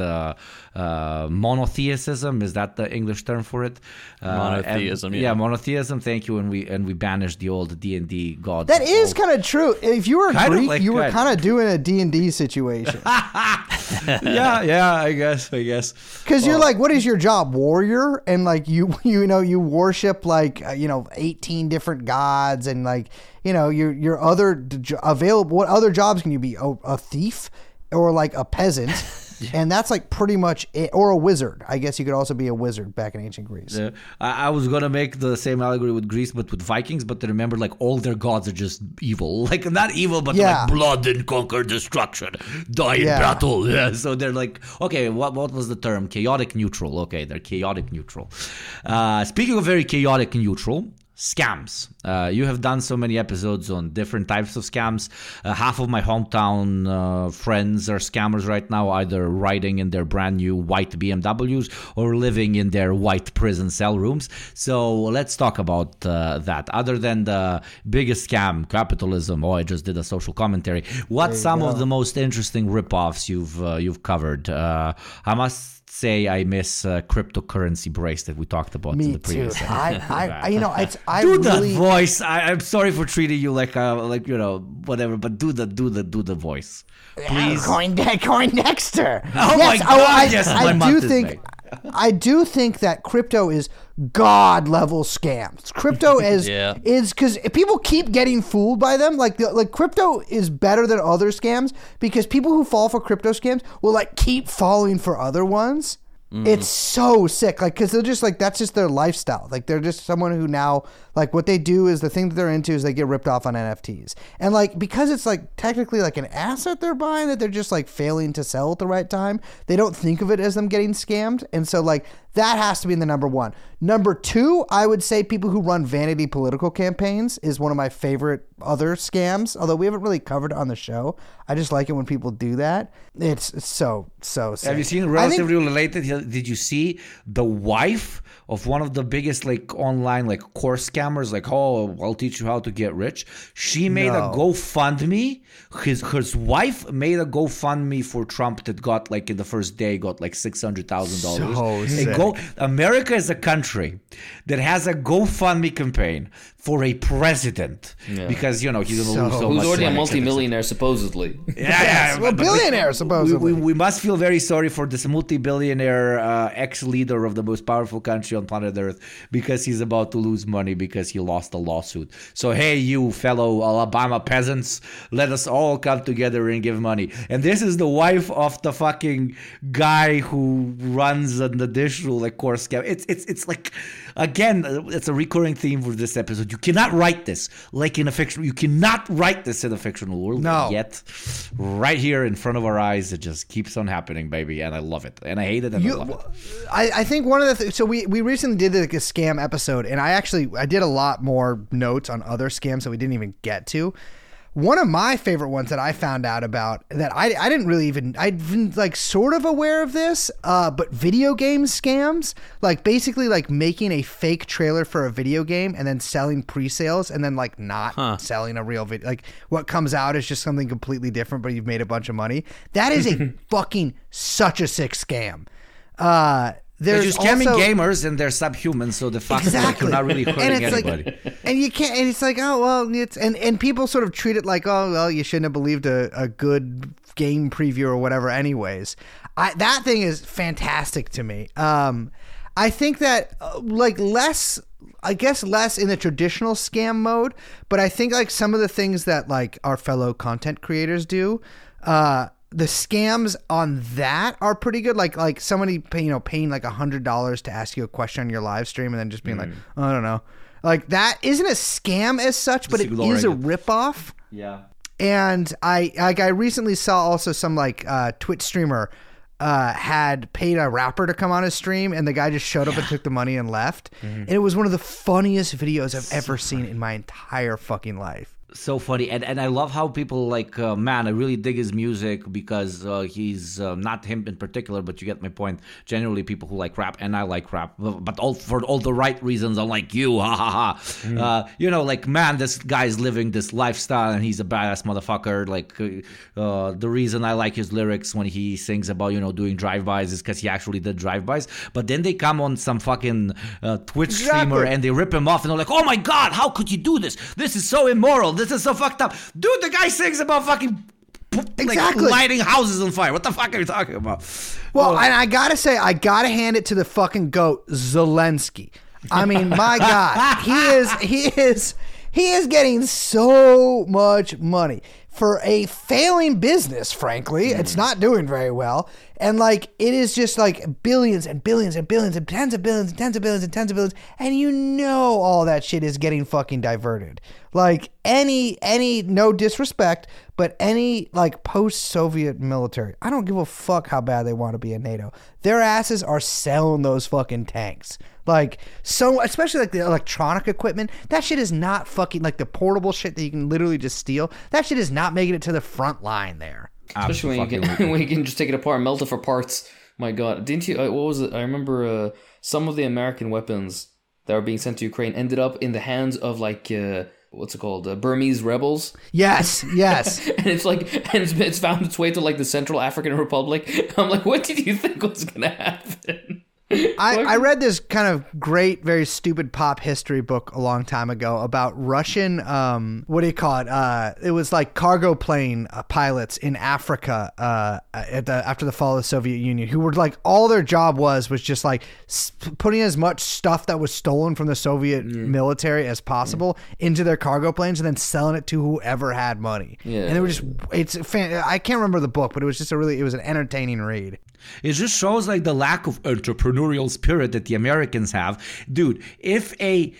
S4: monotheism. Is that the English term for it?
S2: Monotheism.
S4: Yeah, monotheism. Thank you. And we banished the old D&D gods.
S3: That is kind of true. If you were Greek, you were kind of doing a D&D situation.
S4: Yeah, I guess.
S3: Because you're like, what is your job? Warrior? And like you worship like 18 different gods, and like your other available. What other jobs can you be? A thief or like a peasant? And that's like pretty much it. Or a wizard. I guess you could also be a wizard back in ancient Greece.
S4: Yeah. I was going to make the same allegory with Greece, but with Vikings. But remember, like, all their gods are just evil. Like, not evil, but like blood and conquer destruction. Die in battle. Yeah. So they're like, okay, what was the term? Chaotic neutral. Okay, they're chaotic neutral. Speaking of very chaotic neutral, scams. You have done so many episodes on different types of scams. Half of my hometown friends are scammers right now, either riding in their brand new white BMWs or living in their white prison cell rooms. So let's talk about that. Other than the biggest scam, capitalism. I just did a social commentary. What's some of the most interesting ripoffs you've covered? I must say I miss cryptocurrency bracelet we talked about in the previous
S3: episode. I
S4: that voice. I'm sorry for treating you like whatever, but do the voice, please.
S3: Coindexter.
S4: Oh yes, my God! Yes,
S3: I do think that crypto is god level scams. Crypto is because people keep getting fooled by them. Like crypto is better than other scams because people who fall for crypto scams will like keep falling for other ones. It's so sick, like, because they're just like, that's just their lifestyle. Like, they're just someone who now, like, what they do is the thing that they're into is they get ripped off on NFTs. And like, because it's like technically like an asset they're buying that they're just like failing to sell at the right time, they don't think of it as them getting scammed. And so like, that has to be in the number one. Number two, I would say people who run vanity political campaigns is one of my favorite other scams, although we haven't really covered it on the show. I just like it when people do that. It's so sick.
S4: Have you seen relatively related? Did you see the wife of one of the biggest like online like course scammers? Like, oh, I'll teach you how to get rich. She made a GoFundMe. His wife made a GoFundMe for Trump that got like in the first day got like $600,000.
S3: So sick.
S4: America is a country that has a GoFundMe campaign for a president because he's going to lose so much.
S1: Who's already a multimillionaire supposedly.
S3: Yeah, well, billionaire supposedly.
S4: We must feel very sorry for this multi-billionaire ex-leader of the most powerful country on planet Earth because he's about to lose money because he lost a lawsuit. So hey, you fellow Alabama peasants, let us all come together and give money. And this is the wife of the fucking guy who runs an additional like course scam. It's like, again, it's a recurring theme for this episode. You cannot write this like in a fictional. You cannot write this in a fictional world.
S3: No.
S4: Yet, right here in front of our eyes, it just keeps on happening, baby, and I love it, and I hate it, and I love it.
S3: I think one of the things. So we recently did like a scam episode, and I did a lot more notes on other scams that we didn't even get to. One of my favorite ones that I found out about that I'd been like sort of aware of this, but video game scams, like basically like making a fake trailer for a video game and then selling pre-sales and then like not selling a real video. Like what comes out is just something completely different, but you've made a bunch of money. That is a fucking such a sick scam.
S4: They're just scamming gamers and they're subhuman, so the fact that you're not really hurting anybody.
S3: Like, and you can't. And it's like, oh well, it's and people sort of treat it like, oh well, you shouldn't have believed a good game preview or whatever. Anyways, that thing is fantastic to me. I think that less in the traditional scam mode, but I think like some of the things that like our fellow content creators do, the scams on that are pretty good. Like somebody paying like $100 to ask you a question on your live stream and then just being like, oh, I don't know. Like that isn't a scam as such, but it is a ripoff.
S4: Yeah.
S3: And I recently saw also some like Twitch streamer had paid a rapper to come on his stream, and the guy just showed up and took the money and left. And it was one of the funniest videos I've ever seen in my entire fucking life.
S4: So funny, and I love how people like man, I really dig his music because he's not him in particular, but you get my point. Generally, people who like rap, and I like rap, but all for all the right reasons. Unlike you, ha ha ha. Like man, this guy's living this lifestyle, and he's a badass motherfucker. Like the reason I like his lyrics when he sings about doing drive-bys is because he actually did drive-bys. But then they come on some fucking Twitch streamer and they rip him off, and they're like, "Oh my god, how could you do this? This is so immoral. This is so fucked up." Dude, the guy sings about fucking lighting houses on fire. What the fuck are you talking about?
S3: Well, and I gotta say, I gotta hand it to the fucking GOAT, Zelensky. I mean, my God, he is getting so much money for a failing business. Frankly, it's not doing very well. And like, it is just like billions and billions and billions and tens of billions and tens of billions and tens of billions. And all that shit is getting fucking diverted. Like any, no disrespect, but any like post-Soviet military, I don't give a fuck how bad they want to be in NATO. Their asses are selling those fucking tanks. Like, so, especially like the electronic equipment, that shit is not fucking, like the portable shit that you can literally just steal, that shit is not making it to the front line there.
S1: Especially when you can just take it apart and melt it for parts. My God, didn't you? What was it? I remember some of the American weapons that were being sent to Ukraine ended up in the hands of like what's it called? Burmese rebels.
S3: Yes.
S1: And it's found its way to like the Central African Republic. I'm like, what did you think was gonna happen?
S3: I read this kind of great, very stupid pop history book a long time ago about Russian, what do you call it? It was like cargo plane pilots in Africa after the fall of the Soviet Union, who were like, all their job was just like putting as much stuff that was stolen from the Soviet military as possible into their cargo planes and then selling it to whoever had money. Yeah. And it was just, I can't remember the book, but it was just it was an entertaining read.
S4: It just shows like the lack of entrepreneurial spirit that the Americans have. Dude, if a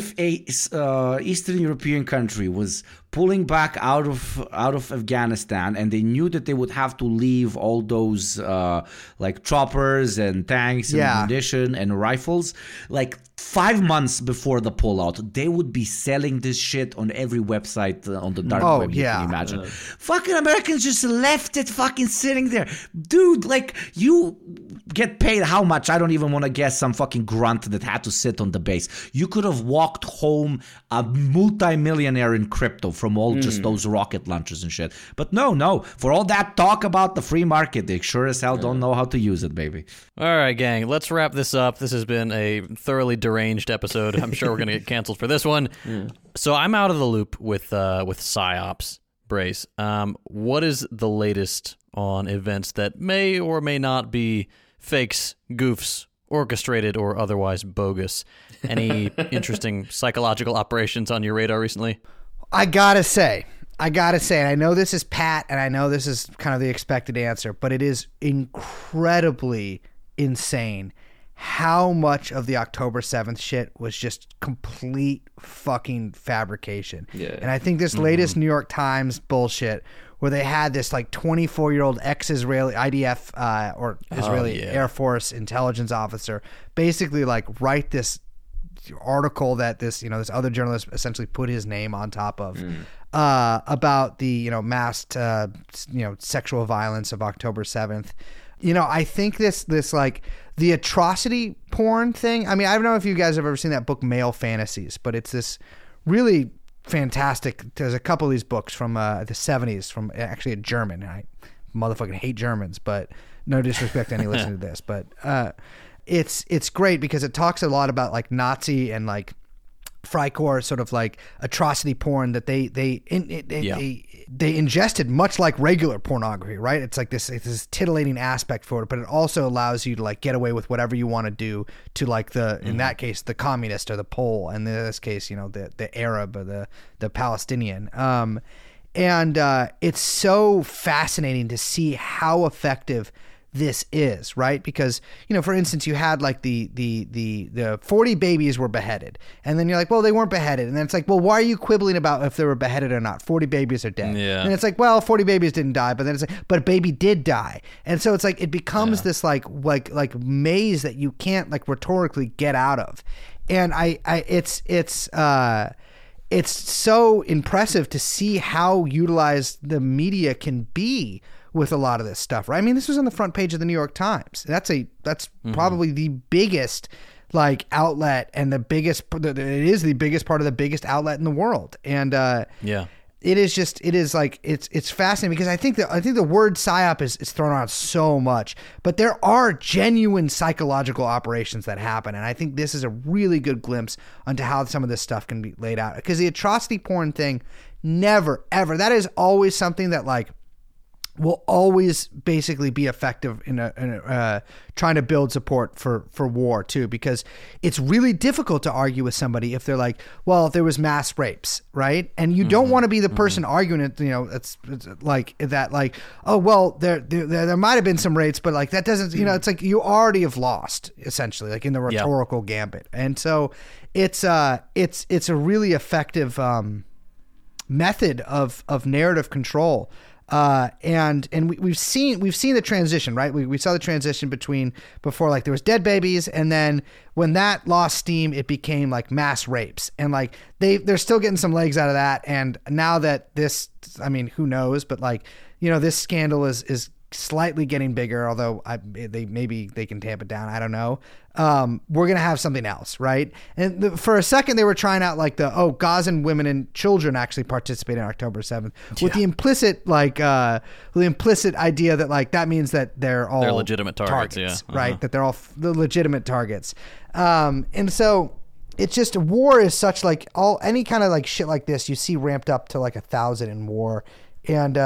S4: Eastern European country was pulling back out of Afghanistan and they knew that they would have to leave all those like choppers and tanks and ammunition and rifles, like 5 months before the pullout, they would be selling this shit on every website on the dark web you can imagine. Fucking Americans just left it fucking sitting there. Dude, like, you get paid how much? I don't even want to guess. Some fucking grunt that had to sit on the base. You could have walked home a multi-millionaire in crypto from all just those rocket launches and shit. But no. For all that talk about the free market, they sure as hell don't know how to use it, baby.
S2: All right, gang, let's wrap this up. This has been a thoroughly deranged episode. I'm sure we're going to get canceled for this one. So I'm out of the loop with PsyOps, Brace. What is the latest on events that may or may not be fakes, goofs, orchestrated, or otherwise bogus? Any interesting psychological operations on your radar recently?
S3: I gotta say, and I know this is pat, and I know this is kind of the expected answer, but it is incredibly insane how much of the October 7th shit was just complete fucking fabrication. Yeah. And I think this latest New York Times bullshit where they had this like 24-year-old ex-Israeli IDF or Israeli Air Force intelligence officer basically like write this article that this other journalist essentially put his name on top of about the masked sexual violence of October 7th. I think this like the atrocity porn thing. I mean, I don't know if you guys have ever seen that book Male Fantasies, but it's this really fantastic. There's a couple of these books from the 70s from actually a German. I motherfucking hate Germans, but no disrespect to any listening to this, but it's great because it talks a lot about like Nazi and like Freikorps sort of like atrocity porn that they they ingested much like regular pornography, right? It's like this titillating aspect for it, but it also allows you to like get away with whatever you want to do to like in that case, the communist or the Pole, and in this case, the Arab or the Palestinian. And it's so fascinating to see how effective this is, right? Because, for instance, you had like the 40 babies were beheaded, and then you're like, well, they weren't beheaded. And then it's like, well, why are you quibbling about if they were beheaded or not? 40 babies are dead.
S2: Yeah.
S3: And it's like, well, 40 babies didn't die, but then it's like, but a baby did die. And so it's like, it becomes this like maze that you can't like rhetorically get out of. And it's so impressive to see how utilized the media can be with a lot of this stuff, right? I mean, this was on the front page of the New York Times. That's probably the biggest like outlet, and it is the biggest part of the biggest outlet in the world. And it's fascinating because I think the word psyop is thrown around so much, but there are genuine psychological operations that happen, and I think this is a really good glimpse onto how some of this stuff can be laid out. Because the atrocity porn thing, never ever, that is always something that like will always basically be effective in trying to build support for war too, because it's really difficult to argue with somebody if they're like, well, there was mass rapes, right? And you don't want to be the person arguing it, it's like that, like, oh, well, there might have been some rapes, but like that doesn't, it's like you already have lost essentially, like in the rhetorical gambit. And so it's a really effective method of narrative control. And we've seen the transition, right? We saw the transition before like there was dead babies, and then when that lost steam, it became like mass rapes, and like they're still getting some legs out of that. And now that this, I mean, who knows, but like, this scandal is slightly getting bigger, although maybe they can tamp it down. I don't know. We're going to have something else, right? And for a second, they were trying out like Gazan women and children actually participated on October 7th with the implicit idea that like that means that they're
S2: legitimate targets,
S3: right? That they're all the legitimate targets. And so it's just, war is such like any kind of like shit like this you see ramped up to like 1,000 in war. And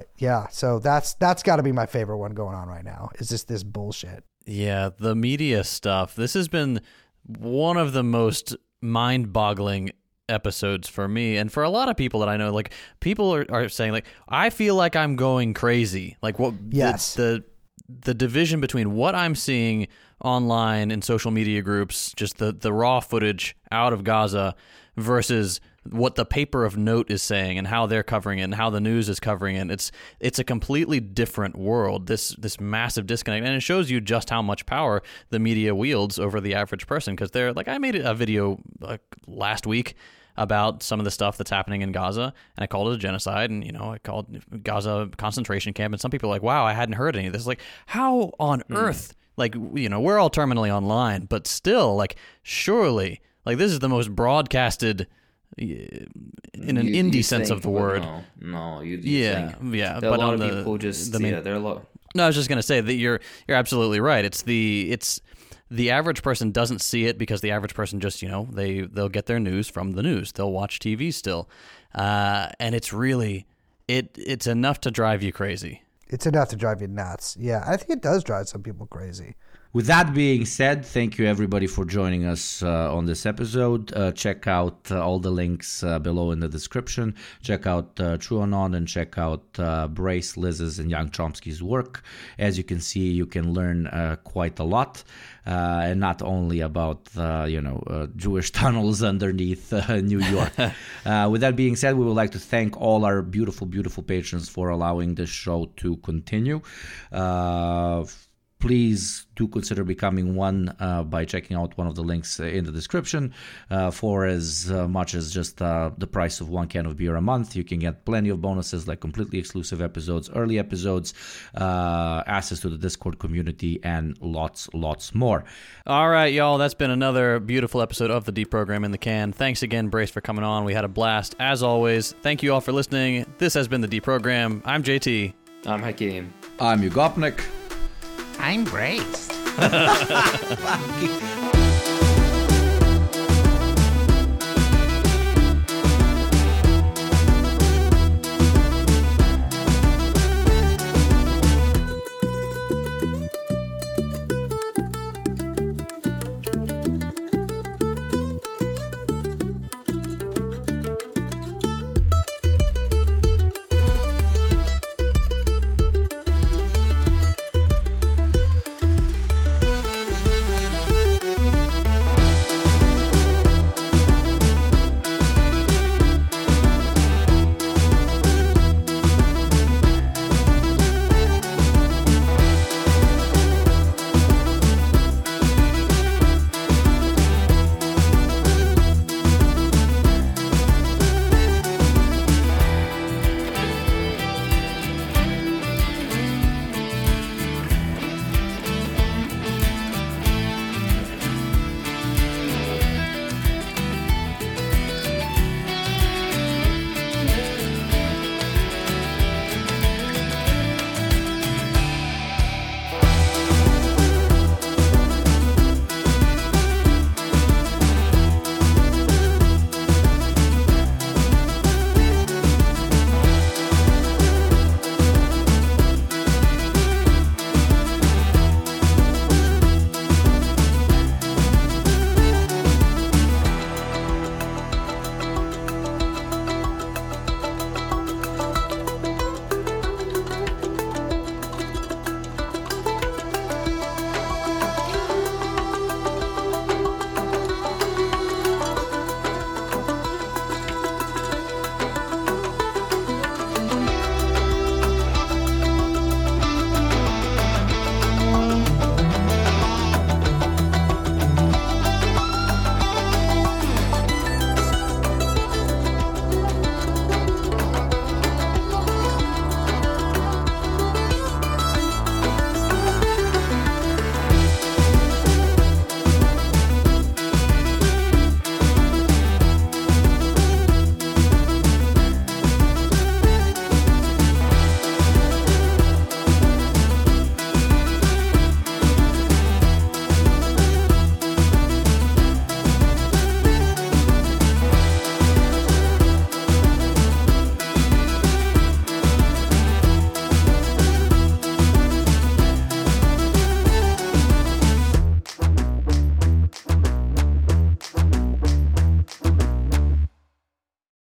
S3: so that's got to be my favorite one going on right now, is just this bullshit.
S2: Yeah, the media stuff. This has been one of the most mind-boggling episodes for me, and for a lot of people that I know. Like, people are saying, like, I feel like I'm going crazy. Like, what?
S3: Yes.
S2: The division between what I'm seeing online in social media groups, just the raw footage out of Gaza, versus what the paper of note is saying and how they're covering it and how the news is covering it. It's a completely different world, this massive disconnect. And it shows you just how much power the media wields over the average person. Because they're like, I made a video last week about some of the stuff that's happening in Gaza, and I called it a genocide, and I called Gaza a concentration camp, and some people are like, wow, I hadn't heard any of this. Like, how on earth? Like, we're all terminally online, but still, like, surely, like, this is the most broadcasted in an indie sense of the word.
S1: No, you
S2: think. Yeah.
S1: But a lot of people just there are a lot.
S2: No, I was just gonna say that you're absolutely right. It's the average person doesn't see it because the average person just they'll get their news from the news. They'll watch TV still, and it's really it's enough to drive you crazy.
S3: It's enough to drive you nuts. Yeah, I think it does drive some people crazy.
S4: With that being said, thank you everybody for joining us on this episode. Check out all the links below in the description. Check out TrueAnon and check out Brace, Liz's, and Young Chomsky's work. As you can see, you can learn quite a lot, and not only about Jewish tunnels underneath New York. With that being said, we would like to thank all our beautiful, beautiful patrons for allowing this show to continue. Please do consider becoming one by checking out one of the links in the description. For as much as just the price of one can of beer a month, you can get plenty of bonuses like completely exclusive episodes, early episodes, access to the Discord community, and lots more.
S2: All right, y'all, that's been another beautiful episode of the Deprogram in the Can. Thanks again, Brace, for coming on. We had a blast. As always, thank you all for listening. This has been the Deprogram. I'm JT.
S1: I'm Hakeem.
S4: I'm Ugopnik.
S3: I'm Brace.